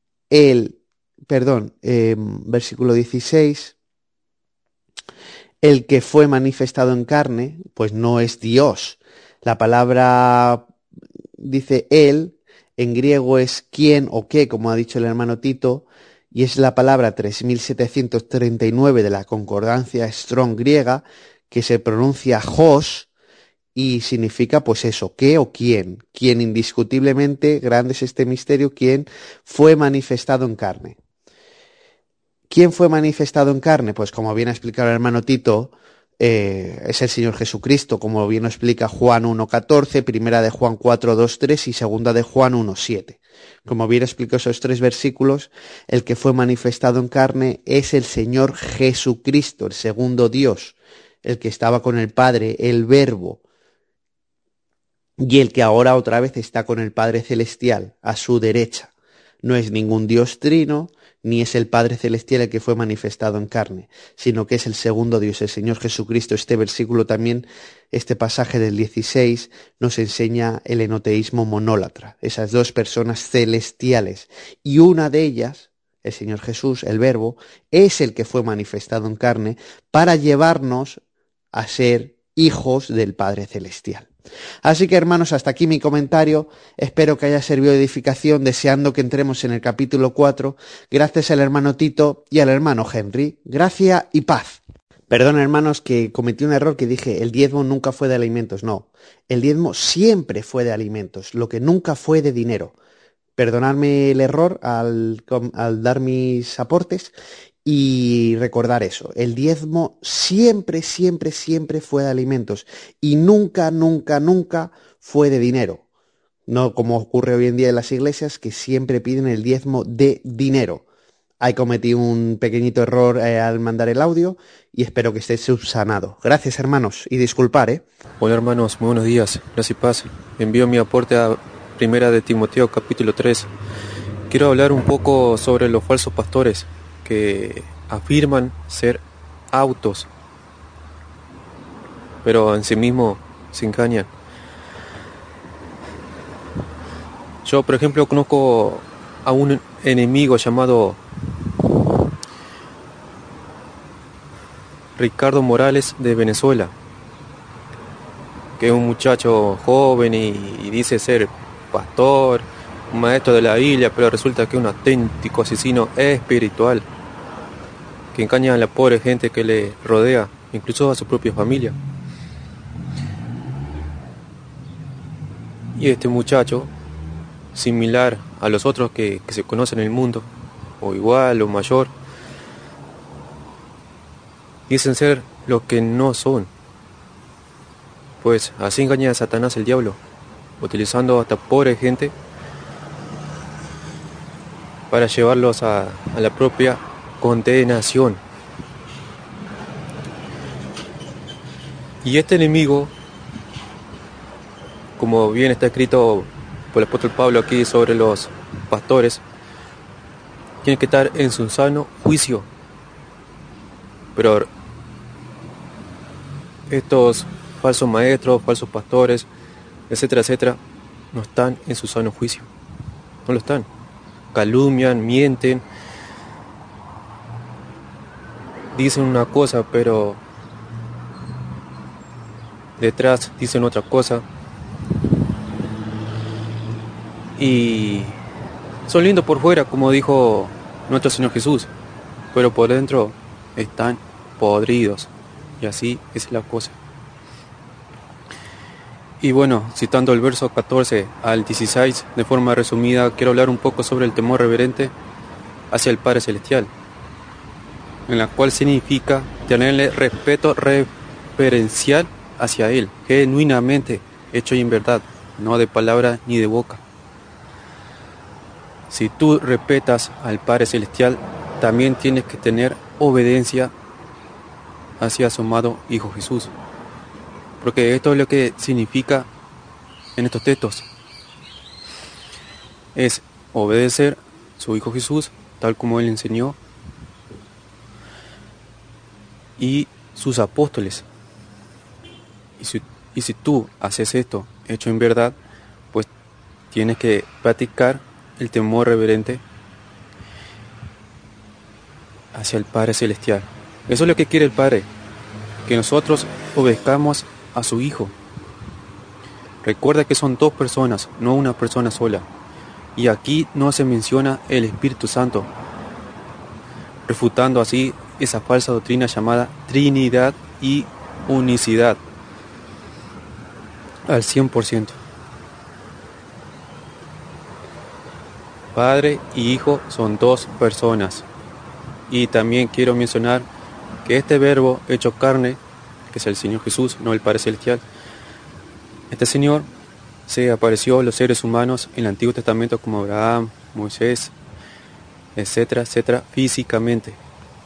versículo 16, el que fue manifestado en carne, pues no es Dios. La palabra dice él, en griego es quién o qué, como ha dicho el hermano Tito, y es la palabra 3739 de la concordancia Strong griega, que se pronuncia hos, y significa pues eso, qué o quién. Quien indiscutiblemente, grande es este misterio, quien fue manifestado en carne. ¿Quién fue manifestado en carne? Pues como bien ha explicado el hermano Tito, es el Señor Jesucristo, como bien lo explica Juan 1.14, primera de Juan 4.2.3 y segunda de Juan 1.7. Como bien explicó esos tres versículos, el que fue manifestado en carne es el Señor Jesucristo, el segundo Dios, el que estaba con el Padre, el Verbo, y el que ahora otra vez está con el Padre Celestial, a su derecha. No es ningún Dios trino, ni es el Padre Celestial el que fue manifestado en carne, sino que es el segundo Dios, el Señor Jesucristo. Este versículo también, este pasaje del 16, nos enseña el enoteísmo monólatra, esas dos personas celestiales, y una de ellas, el Señor Jesús, el Verbo, es el que fue manifestado en carne para llevarnos a ser hijos del Padre Celestial. Así que, hermanos, hasta aquí mi comentario. Espero que haya servido de edificación, deseando que entremos en el capítulo 4. Gracias al hermano Tito y al hermano Henry. Gracia y paz. Perdón, hermanos, que cometí un error que dije, el diezmo nunca fue de alimentos. No, el diezmo siempre fue de alimentos, lo que nunca fue de dinero. Perdonadme el error al dar mis aportes. Y recordar eso, el diezmo siempre fue de alimentos y nunca fue de dinero. No como ocurre hoy en día en las iglesias, que siempre piden el diezmo de dinero. Ahí cometí un pequeñito error al mandar el audio y espero que esté subsanado. Gracias, hermanos, y disculpar,
Hola, hermanos, muy buenos días, gracias y paz. Envío mi aporte a Primera de Timoteo, capítulo 3. Quiero hablar un poco sobre los falsos pastores que afirman ser autos, pero en sí mismo se engañan. Yo, por ejemplo, conozco a un enemigo llamado Ricardo Morales de Venezuela, que es un muchacho joven y dice ser pastor, un maestro de la Biblia, pero resulta que es un auténtico asesino espiritual que engaña a la pobre gente que le rodea, incluso a su propia familia. Y este muchacho, similar a los otros que se conocen en el mundo, o igual o mayor, dicen ser lo que no son. Pues así engaña a Satanás el diablo, utilizando hasta pobre gente para llevarlos a la propia condenación. Y este enemigo, como bien está escrito por el apóstol Pablo aquí sobre los pastores, tiene que estar en su sano juicio. Pero estos falsos maestros, falsos pastores, etcétera, no están en su sano juicio. No lo están. Calumnian, mienten, dicen una cosa, pero detrás dicen otra cosa. Y son lindos por fuera, como dijo nuestro Señor Jesús, pero por dentro están podridos. Y así es la cosa. Y bueno, citando el verso 14 al 16, de forma resumida, quiero hablar un poco sobre el temor reverente hacia el Padre Celestial, en la cual significa tenerle respeto reverencial hacia Él, genuinamente, hecho en verdad, no de palabra ni de boca. Si tú respetas al Padre Celestial, también tienes que tener obediencia hacia su amado Hijo Jesús. Porque esto es lo que significa en estos textos. Es obedecer a su Hijo Jesús, tal como Él enseñó, y sus apóstoles. Y si tú haces esto hecho en verdad, pues tienes que practicar el temor reverente hacia el Padre Celestial. Eso es lo que quiere el Padre, que nosotros obedezcamos a su Hijo. Recuerda que son dos personas, no una persona sola. Y aquí no se menciona el Espíritu Santo, refutando así esa falsa doctrina llamada Trinidad y unicidad al 100%. Padre y Hijo son dos personas. Y también quiero mencionar que este verbo hecho carne, que es el Señor Jesús, no el Padre Celestial, este Señor se apareció a los seres humanos en el Antiguo Testamento como Abraham, Moisés, etcétera, etcétera, físicamente.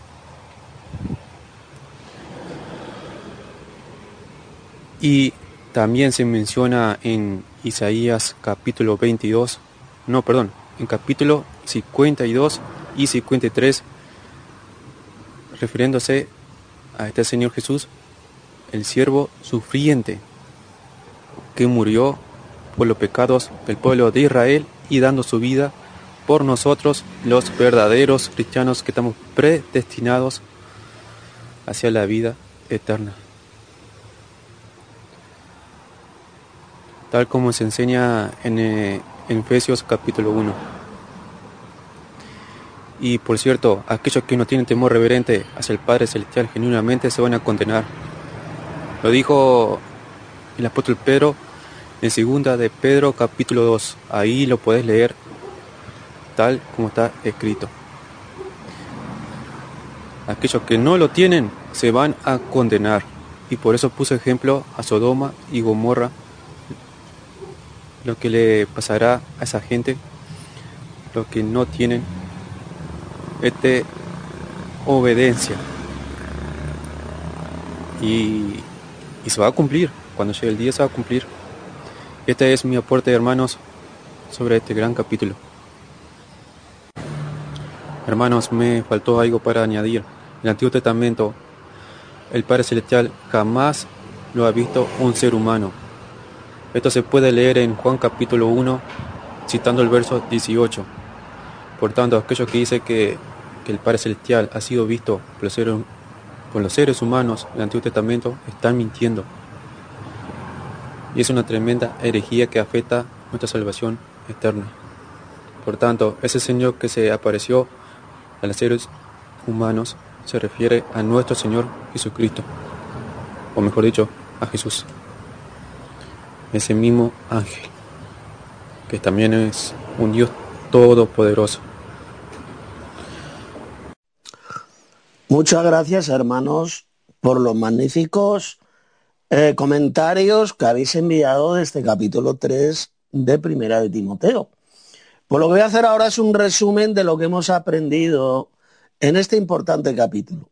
Y también se menciona en Isaías capítulo 22, en capítulo 52 y 53, refiriéndose a este Señor Jesús, el siervo sufriente, que murió por los pecados del pueblo de Israel y dando su vida por nosotros, los verdaderos cristianos que estamos predestinados hacia la vida eterna. Tal como se enseña en Efesios capítulo 1. Y por cierto, aquellos que no tienen temor reverente hacia el Padre Celestial genuinamente se van a condenar. Lo dijo el apóstol Pedro en 2 de Pedro capítulo 2. Ahí lo podés leer tal como está escrito. Aquellos que no lo tienen se van a condenar. Y por eso puse ejemplo a Sodoma y Gomorra, lo que le pasará a esa gente, los que no tienen obediencia. Y se va a cumplir, cuando llegue el día se va a cumplir. Este es mi aporte, hermanos, sobre este gran capítulo. Hermanos, me faltó algo para añadir. En el Antiguo Testamento, el Padre Celestial jamás lo ha visto un ser humano. Esto se puede leer en Juan capítulo 1, citando el verso 18. Por tanto, aquellos que dicen que el Padre Celestial ha sido visto por los seres humanos en el Antiguo Testamento, están mintiendo. Y es una tremenda herejía que afecta nuestra salvación eterna. Por tanto, ese Señor que se apareció a los seres humanos se refiere a nuestro Señor Jesucristo, o mejor dicho, a Jesús. Ese mismo ángel, que también es un Dios todopoderoso.
Muchas gracias, hermanos, por los magníficos comentarios que habéis enviado de este capítulo 3 de Primera de Timoteo. Pues lo que voy a hacer ahora es un resumen de lo que hemos aprendido en este importante capítulo.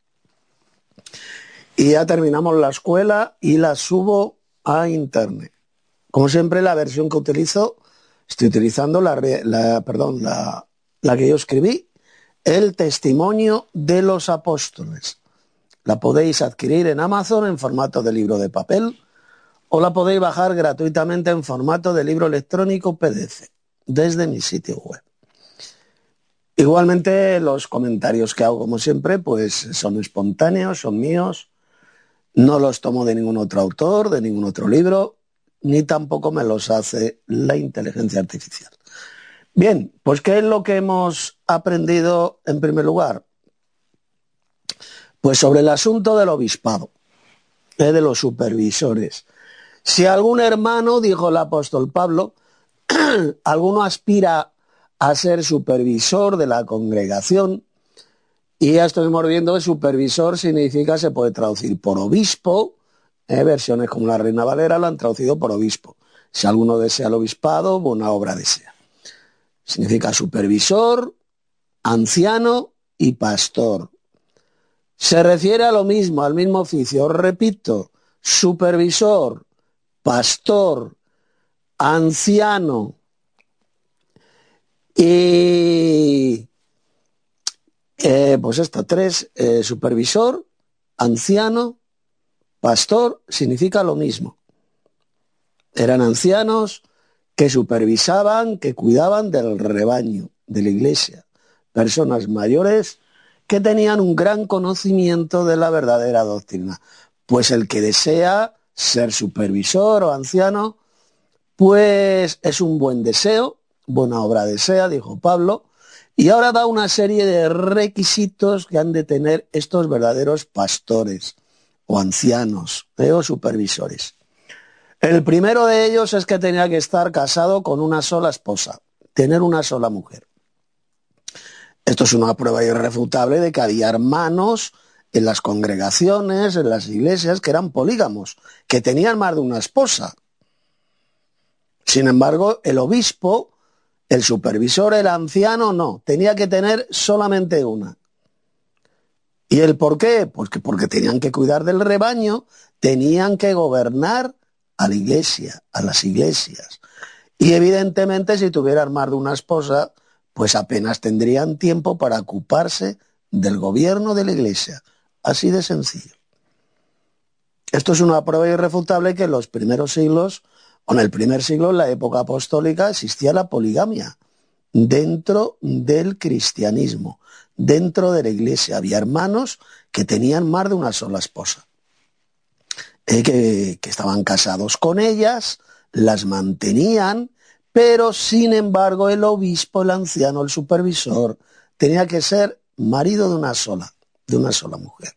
Y ya terminamos la escuela y la subo a internet. Como siempre, la versión que utilizo, estoy utilizando la que yo escribí, el Testimonio de los Apóstoles. La podéis adquirir en Amazon en formato de libro de papel o la podéis bajar gratuitamente en formato de libro electrónico PDF desde mi sitio web. Igualmente los comentarios que hago, como siempre, pues son espontáneos, son míos, no los tomo de ningún otro autor, de ningún otro libro, ni tampoco me los hace la inteligencia artificial. Bien, pues ¿qué es lo que hemos aprendido en primer lugar? Pues sobre el asunto del obispado, de los supervisores. Si algún hermano, dijo el apóstol Pablo, alguno aspira a ser supervisor de la congregación, y ya estuvimos viendo que supervisor significa, se puede traducir por obispo, Versiones como la Reina Valera lo han traducido por obispo. Si alguno desea el obispado, buena obra desea. Significa supervisor, anciano y pastor. Se refiere a lo mismo, al mismo oficio. Os repito, supervisor, pastor, anciano y pues esto, tres, supervisor, anciano, pastor, significa lo mismo. Eran ancianos que supervisaban, que cuidaban del rebaño, de la iglesia. Personas mayores que tenían un gran conocimiento de la verdadera doctrina. Pues el que desea ser supervisor o anciano, pues es un buen deseo, buena obra desea, dijo Pablo, y ahora da una serie de requisitos que han de tener estos verdaderos pastores o ancianos o supervisores. El primero de ellos es que tenía que estar casado con una sola esposa, tener una sola mujer. Esto es una prueba irrefutable de que había hermanos en las congregaciones, en las iglesias, que eran polígamos, que tenían más de una esposa. Sin embargo, el obispo, el supervisor, el anciano, no, tenía que tener solamente una. ¿Y el por qué? Pues que porque tenían que cuidar del rebaño, tenían que gobernar a la iglesia, a las iglesias. Y evidentemente si tuvieran más de una esposa, pues apenas tendrían tiempo para ocuparse del gobierno de la iglesia. Así de sencillo. Esto es una prueba irrefutable que en los primeros siglos, o en el primer siglo, en la época apostólica, existía la poligamia dentro del cristianismo, dentro de la iglesia. Había hermanos que tenían más de una sola esposa, que estaban casados con ellas, las mantenían, pero sin embargo el obispo, el anciano, el supervisor, tenía que ser marido de una sola mujer,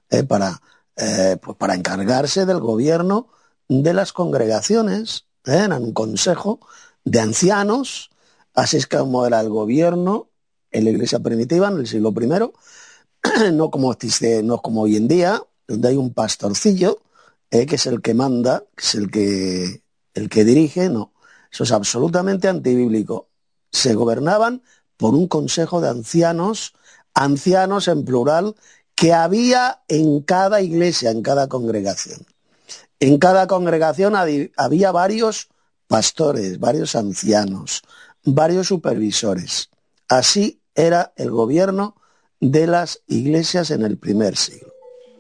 para encargarse del gobierno de las congregaciones. Eran un consejo de ancianos, así es como era el gobierno en la iglesia primitiva, en el siglo I, no como hoy en día, donde hay un pastorcillo, que es el que manda, que es el que dirige. No, eso es absolutamente antibíblico. Se gobernaban por un consejo de ancianos, ancianos en plural, que había en cada iglesia, en cada congregación. En cada congregación había varios pastores, varios ancianos, varios supervisores. Así era el gobierno de las iglesias en el primer siglo.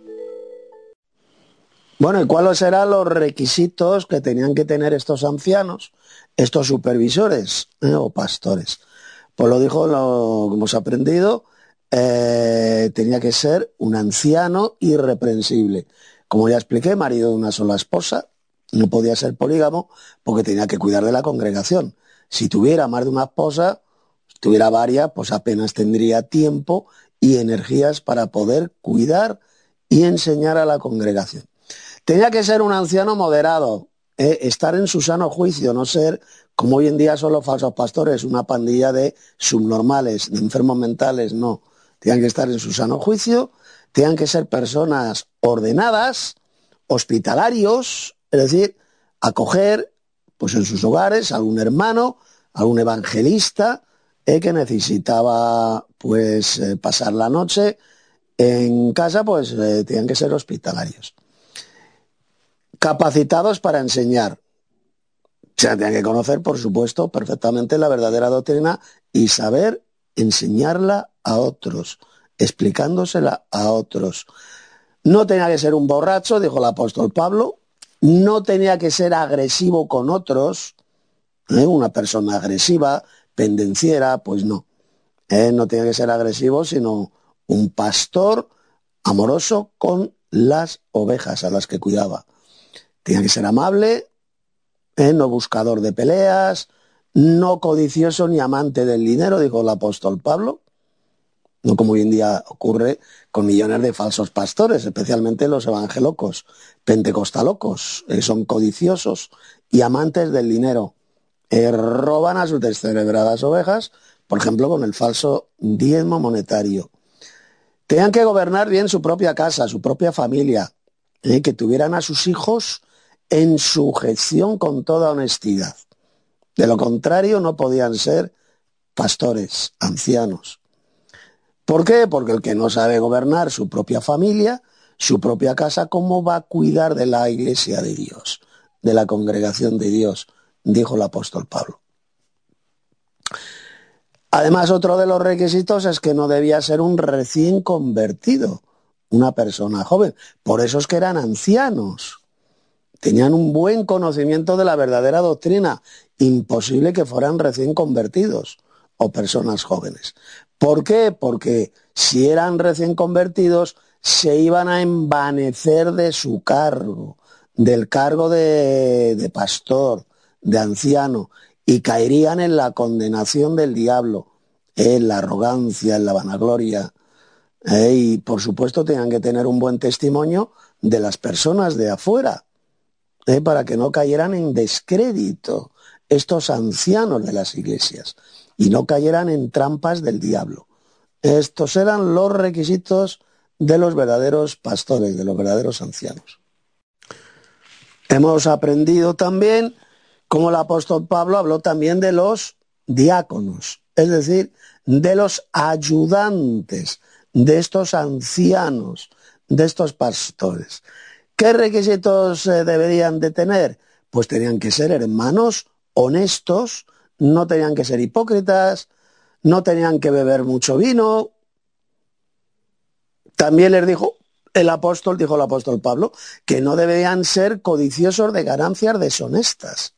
Bueno, ¿y cuáles eran los requisitos que tenían que tener estos ancianos, estos supervisores o pastores? Pues lo dijo, lo que hemos aprendido, tenía que ser un anciano irreprensible. Como ya expliqué, marido de una sola esposa, no podía ser polígamo porque tenía que cuidar de la congregación. Si tuviera más de una esposa, si tuviera varias, pues apenas tendría tiempo y energías para poder cuidar y enseñar a la congregación. Tenía que ser un anciano moderado, estar en su sano juicio, no ser, como hoy en día son los falsos pastores, una pandilla de subnormales, de enfermos mentales, no. Tenían que estar en su sano juicio, tenían que ser personas ordenadas, hospitalarios, es decir, acoger pues en sus hogares a algún hermano, a algún evangelista que necesitaba pues pasar la noche en casa, pues tenían que ser hospitalarios. Capacitados para enseñar. O sea, tenían que conocer, por supuesto, perfectamente la verdadera doctrina y saber enseñarla a otros, explicándosela a otros. No tenía que ser un borracho, dijo el apóstol Pablo, no tenía que ser agresivo con otros, una persona agresiva, pendenciera, pues no. No tenía que ser agresivo, sino un pastor amoroso con las ovejas a las que cuidaba. Tenía que ser amable, no buscador de peleas, no codicioso ni amante del dinero, dijo el apóstol Pablo. No como hoy en día ocurre con millones de falsos pastores, especialmente los evangelocos, pentecostalocos, son codiciosos y amantes del dinero. Roban a sus descerebradas ovejas, por ejemplo, con el falso diezmo monetario. Tenían que gobernar bien su propia casa, su propia familia. que tuvieran a sus hijos en sujeción con toda honestidad. De lo contrario, no podían ser pastores, ancianos. ¿Por qué? Porque el que no sabe gobernar su propia familia, su propia casa, ¿cómo va a cuidar de la iglesia de Dios, de la congregación de Dios? Dijo el apóstol Pablo. Además, otro de los requisitos es que no debía ser un recién convertido, una persona joven. Por eso es que eran ancianos. Tenían un buen conocimiento de la verdadera doctrina. Imposible que fueran recién convertidos o personas jóvenes. ¿Por qué? Porque si eran recién convertidos, se iban a envanecer de su cargo, del cargo de pastor, de anciano, y caerían en la condenación del diablo, en la arrogancia, en la vanagloria. Y por supuesto tenían que tener un buen testimonio de las personas de afuera, para que no cayeran en descrédito estos ancianos de las iglesias y no cayeran en trampas del diablo. Estos eran los requisitos de los verdaderos pastores, de los verdaderos ancianos. Hemos aprendido también cómo el apóstol Pablo habló también de los diáconos, es decir, de los ayudantes, de estos ancianos, de estos pastores. ¿Qué requisitos deberían de tener? Pues tenían que ser hermanos honestos, no tenían que ser hipócritas, no tenían que beber mucho vino. También dijo el apóstol Pablo, que no debían ser codiciosos de ganancias deshonestas.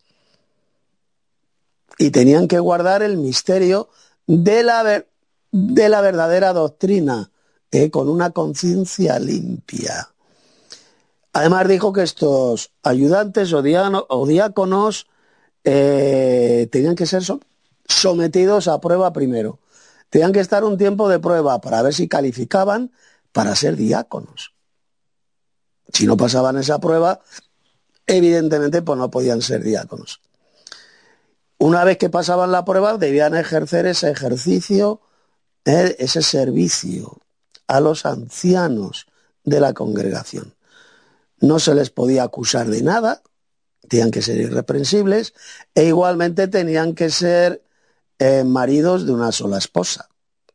Y tenían que guardar el misterio de la verdadera doctrina, con una conciencia limpia. Además dijo que estos ayudantes o diáconos tenían que ser sometidos a prueba primero. Tenían que estar un tiempo de prueba para ver si calificaban para ser diáconos. Si no pasaban esa prueba, evidentemente pues no podían ser diáconos. Una vez que pasaban la prueba, debían ejercer ese ejercicio, ese servicio a los ancianos de la congregación. No se les podía acusar de nada, tenían que ser irreprensibles, e igualmente tenían que ser maridos de una sola esposa.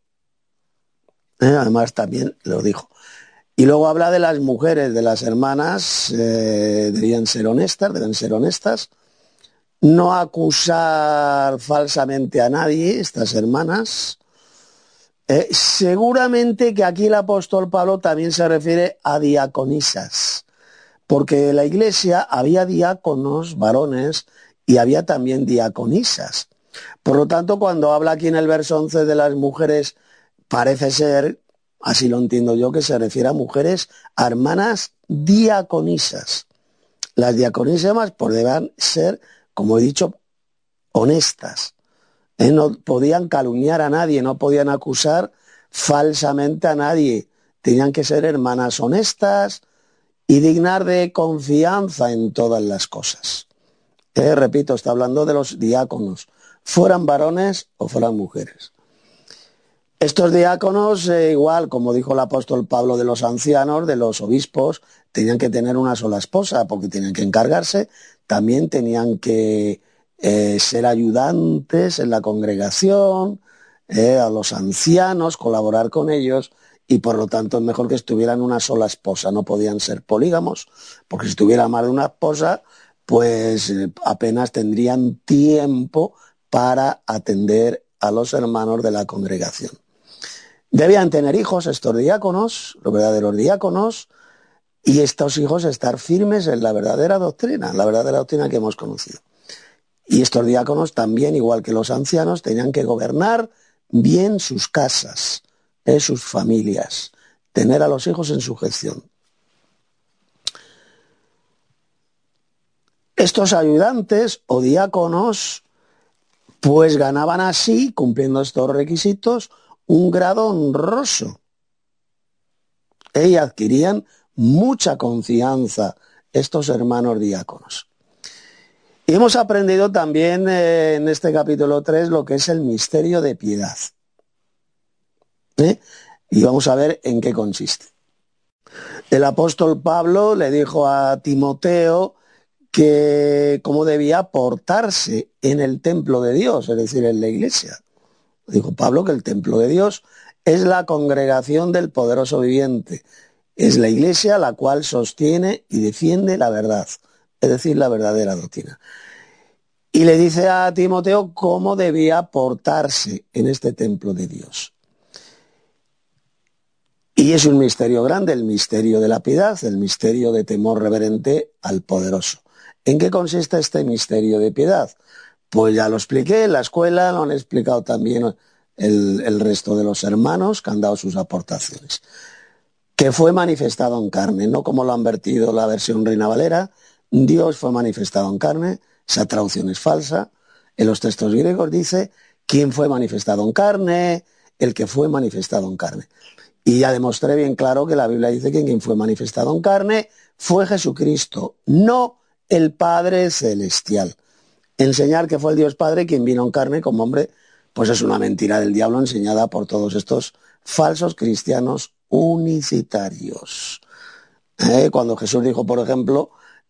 Además también lo dijo. Y luego habla de las mujeres, de las hermanas, deben ser honestas, no acusar falsamente a nadie, estas hermanas. Seguramente que aquí el apóstol Pablo también se refiere a diaconisas, porque en la iglesia había diáconos varones y había también diaconisas. Por lo tanto, cuando habla aquí en el verso 11 de las mujeres, parece ser, así lo entiendo yo, que se refiere a mujeres, a hermanas diaconisas. Las diaconisas pues deben ser, como he dicho, honestas. No podían calumniar a nadie, no podían acusar falsamente a nadie. Tenían que ser hermanas honestas y dignar de confianza en todas las cosas. Repito, está hablando de los diáconos, fueran varones o fueran mujeres. Estos diáconos, igual como dijo el apóstol Pablo de los ancianos, de los obispos, tenían que tener una sola esposa porque tenían que encargarse, también tenían que ser ayudantes en la congregación, a los ancianos, colaborar con ellos, y por lo tanto es mejor que estuvieran una sola esposa, no podían ser polígamos, porque si tuviera más de una esposa, pues apenas tendrían tiempo para atender a los hermanos de la congregación. Debían tener hijos estos diáconos, los verdaderos diáconos, y estos hijos estar firmes en la verdadera doctrina que hemos conocido. Y estos diáconos también, igual que los ancianos, tenían que gobernar bien sus casas, sus familias, tener a los hijos en sujeción. Estos ayudantes o diáconos pues ganaban así, cumpliendo estos requisitos, un grado honroso. Y adquirían mucha confianza estos hermanos diáconos. Y hemos aprendido también en este capítulo 3 lo que es el misterio de piedad. Y vamos a ver en qué consiste. El apóstol Pablo le dijo a Timoteo que cómo debía portarse en el templo de Dios, es decir, en la iglesia. Dijo Pablo que el templo de Dios es la congregación del poderoso viviente. Es la iglesia la cual sostiene y defiende la verdad, es decir, la verdadera doctrina. Y le dice a Timoteo cómo debía portarse en este templo de Dios. Y es un misterio grande, el misterio de la piedad, el misterio de temor reverente al poderoso. ¿En qué consiste este misterio de piedad? Pues ya lo expliqué en la escuela, lo han explicado también el resto de los hermanos que han dado sus aportaciones. Que fue manifestado en carne, no como lo han vertido la versión Reina Valera. Dios fue manifestado en carne, esa traducción es falsa. En los textos griegos dice, ¿quién fue manifestado en carne? El que fue manifestado en carne. Y ya demostré bien claro que la Biblia dice que quien fue manifestado en carne fue Jesucristo, no el Padre Celestial. Enseñar que fue el Dios Padre quien vino en carne como hombre, pues es una mentira del diablo enseñada por todos estos falsos cristianos unicitarios. Cuando Jesús dijo, por ejemplo,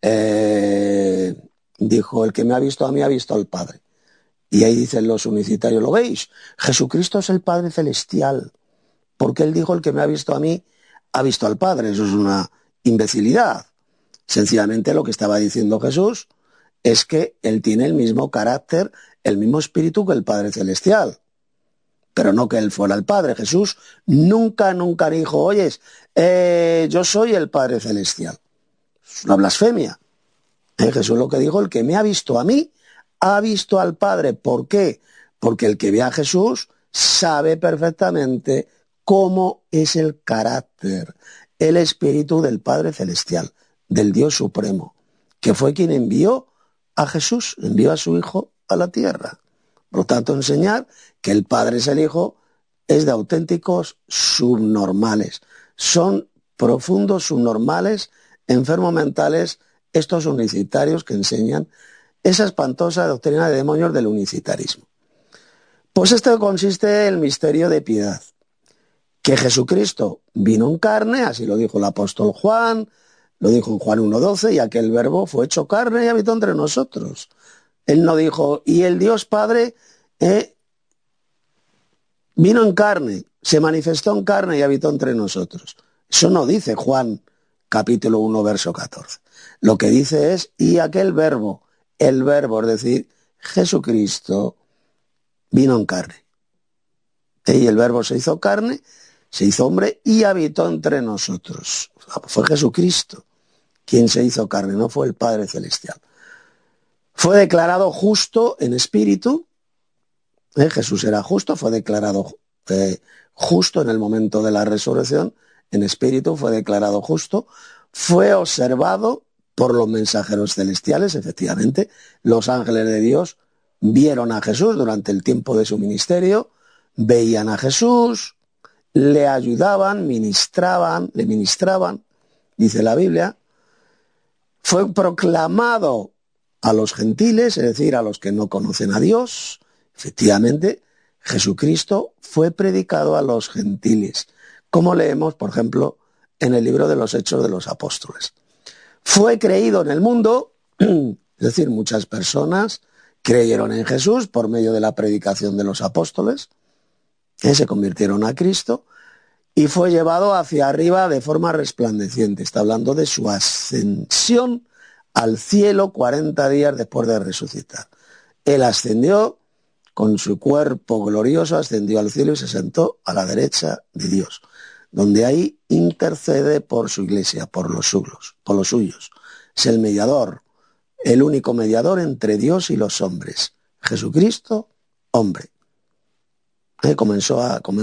dijo, el que me ha visto a mí ha visto al Padre. Y ahí dicen los unicitarios, ¿lo veis? Jesucristo es el Padre Celestial. Porque él dijo, el que me ha visto a mí ha visto al Padre. Eso es una imbecilidad. Sencillamente lo que estaba diciendo Jesús es que él tiene el mismo carácter, el mismo espíritu que el Padre Celestial. Pero no que él fuera el Padre. Jesús nunca dijo, oyes, yo soy el Padre Celestial. Es una blasfemia. Jesús lo que dijo, el que me ha visto a mí, ha visto al Padre. ¿Por qué? Porque el que ve a Jesús sabe perfectamente cómo es el carácter, el espíritu del Padre Celestial, del Dios Supremo, que fue quien envió a Jesús, envió a su Hijo a la tierra. Por lo tanto, enseñar que el Padre es el Hijo es de auténticos subnormales. Son profundos subnormales, enfermos mentales, estos unicitarios que enseñan esa espantosa doctrina de demonios del unicitarismo. Pues esto consiste en el misterio de piedad. Que Jesucristo vino en carne, así lo dijo el apóstol Juan, lo dijo en Juan 1:12, y aquel verbo fue hecho carne y habitó entre nosotros. Él no dijo, y el Dios Padre vino en carne, se manifestó en carne y habitó entre nosotros. Eso no dice Juan capítulo 1, verso 14. Lo que dice es, y aquel verbo, el verbo, es decir, Jesucristo, vino en carne. Y el verbo se hizo carne, se hizo hombre y habitó entre nosotros. Fue Jesucristo quien se hizo carne, no fue el Padre Celestial. Fue declarado justo en espíritu. Jesús era justo, fue declarado justo en el momento de la resurrección. En espíritu fue declarado justo. Fue observado por los mensajeros celestiales, efectivamente. Los ángeles de Dios vieron a Jesús durante el tiempo de su ministerio, veían a Jesús, le ayudaban, le ministraban, dice la Biblia. Fue proclamado a los gentiles, es decir, a los que no conocen a Dios. Efectivamente, Jesucristo fue predicado a los gentiles, como leemos, por ejemplo, en el libro de los Hechos de los Apóstoles. Fue creído en el mundo, es decir, muchas personas creyeron en Jesús por medio de la predicación de los apóstoles, se convirtieron a Cristo, y fue llevado hacia arriba de forma resplandeciente. Está hablando de su ascensión al cielo 40 días después de resucitar. Él ascendió con su cuerpo glorioso, ascendió al cielo y se sentó a la derecha de Dios, donde ahí intercede por su iglesia, por los suyos. Es el mediador, el único mediador entre Dios y los hombres. Jesucristo, hombre. Comenzó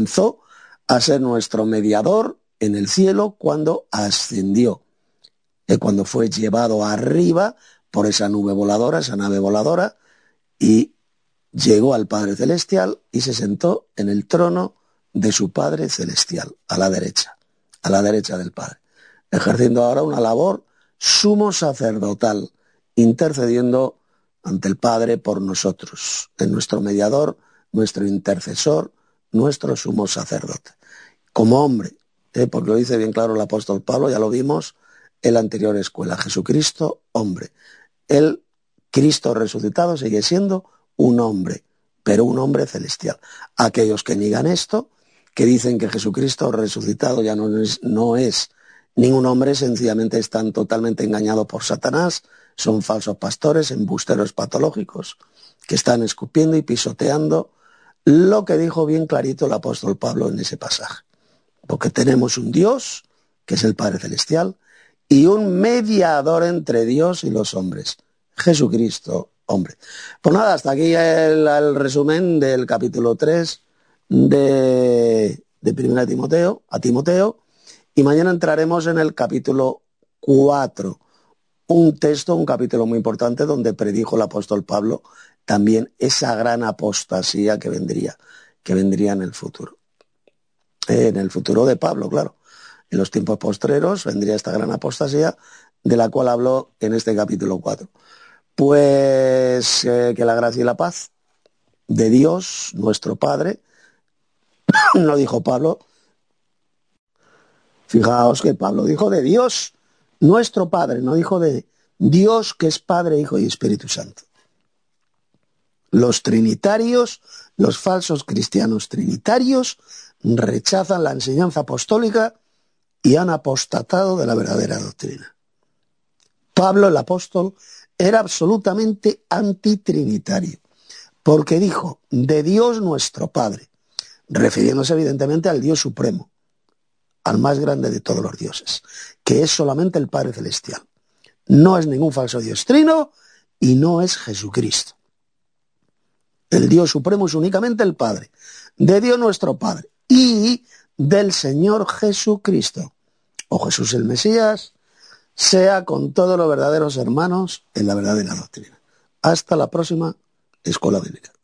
a ser nuestro mediador en el cielo cuando ascendió, cuando fue llevado arriba por esa nave voladora, y llegó al Padre Celestial y se sentó en el trono de su Padre Celestial, a la derecha del Padre, ejerciendo ahora una labor sumo sacerdotal, intercediendo ante el Padre por nosotros, en nuestro mediador, nuestro intercesor, nuestro sumo sacerdote. Como hombre, porque lo dice bien claro el apóstol Pablo, ya lo vimos en la anterior escuela. Jesucristo, hombre. El Cristo resucitado sigue siendo un hombre, pero un hombre celestial. Aquellos que niegan esto, que dicen que Jesucristo resucitado ya no es ningún hombre, sencillamente están totalmente engañados por Satanás, son falsos pastores, embusteros patológicos, que están escupiendo y pisoteando lo que dijo bien clarito el apóstol Pablo en ese pasaje. Porque tenemos un Dios, que es el Padre Celestial, y un mediador entre Dios y los hombres, Jesucristo, hombre. Pues nada, hasta aquí el resumen del capítulo 3 de 1 Timoteo, a Timoteo, y mañana entraremos en el capítulo 4, un capítulo muy importante donde predijo el apóstol Pablo también esa gran apostasía que vendría en el futuro. En el futuro de Pablo, claro. En los tiempos postreros vendría esta gran apostasía de la cual habló en este capítulo 4. Pues que la gracia y la paz de Dios, nuestro Padre, no dijo Pablo, fijaos que Pablo dijo de Dios, nuestro Padre, no dijo de Dios que es Padre, Hijo y Espíritu Santo. Los trinitarios, los falsos cristianos trinitarios, rechazan la enseñanza apostólica y han apostatado de la verdadera doctrina. Pablo, el apóstol, era absolutamente antitrinitario, porque dijo, de Dios nuestro Padre, refiriéndose evidentemente al Dios supremo, al más grande de todos los dioses, que es solamente el Padre Celestial. No es ningún falso Dios trino y no es Jesucristo. El Dios supremo es únicamente el Padre, de Dios nuestro Padre y del Señor Jesucristo, o Jesús el Mesías, sea con todos los verdaderos hermanos en la verdadera doctrina. Hasta la próxima Escuela Bíblica.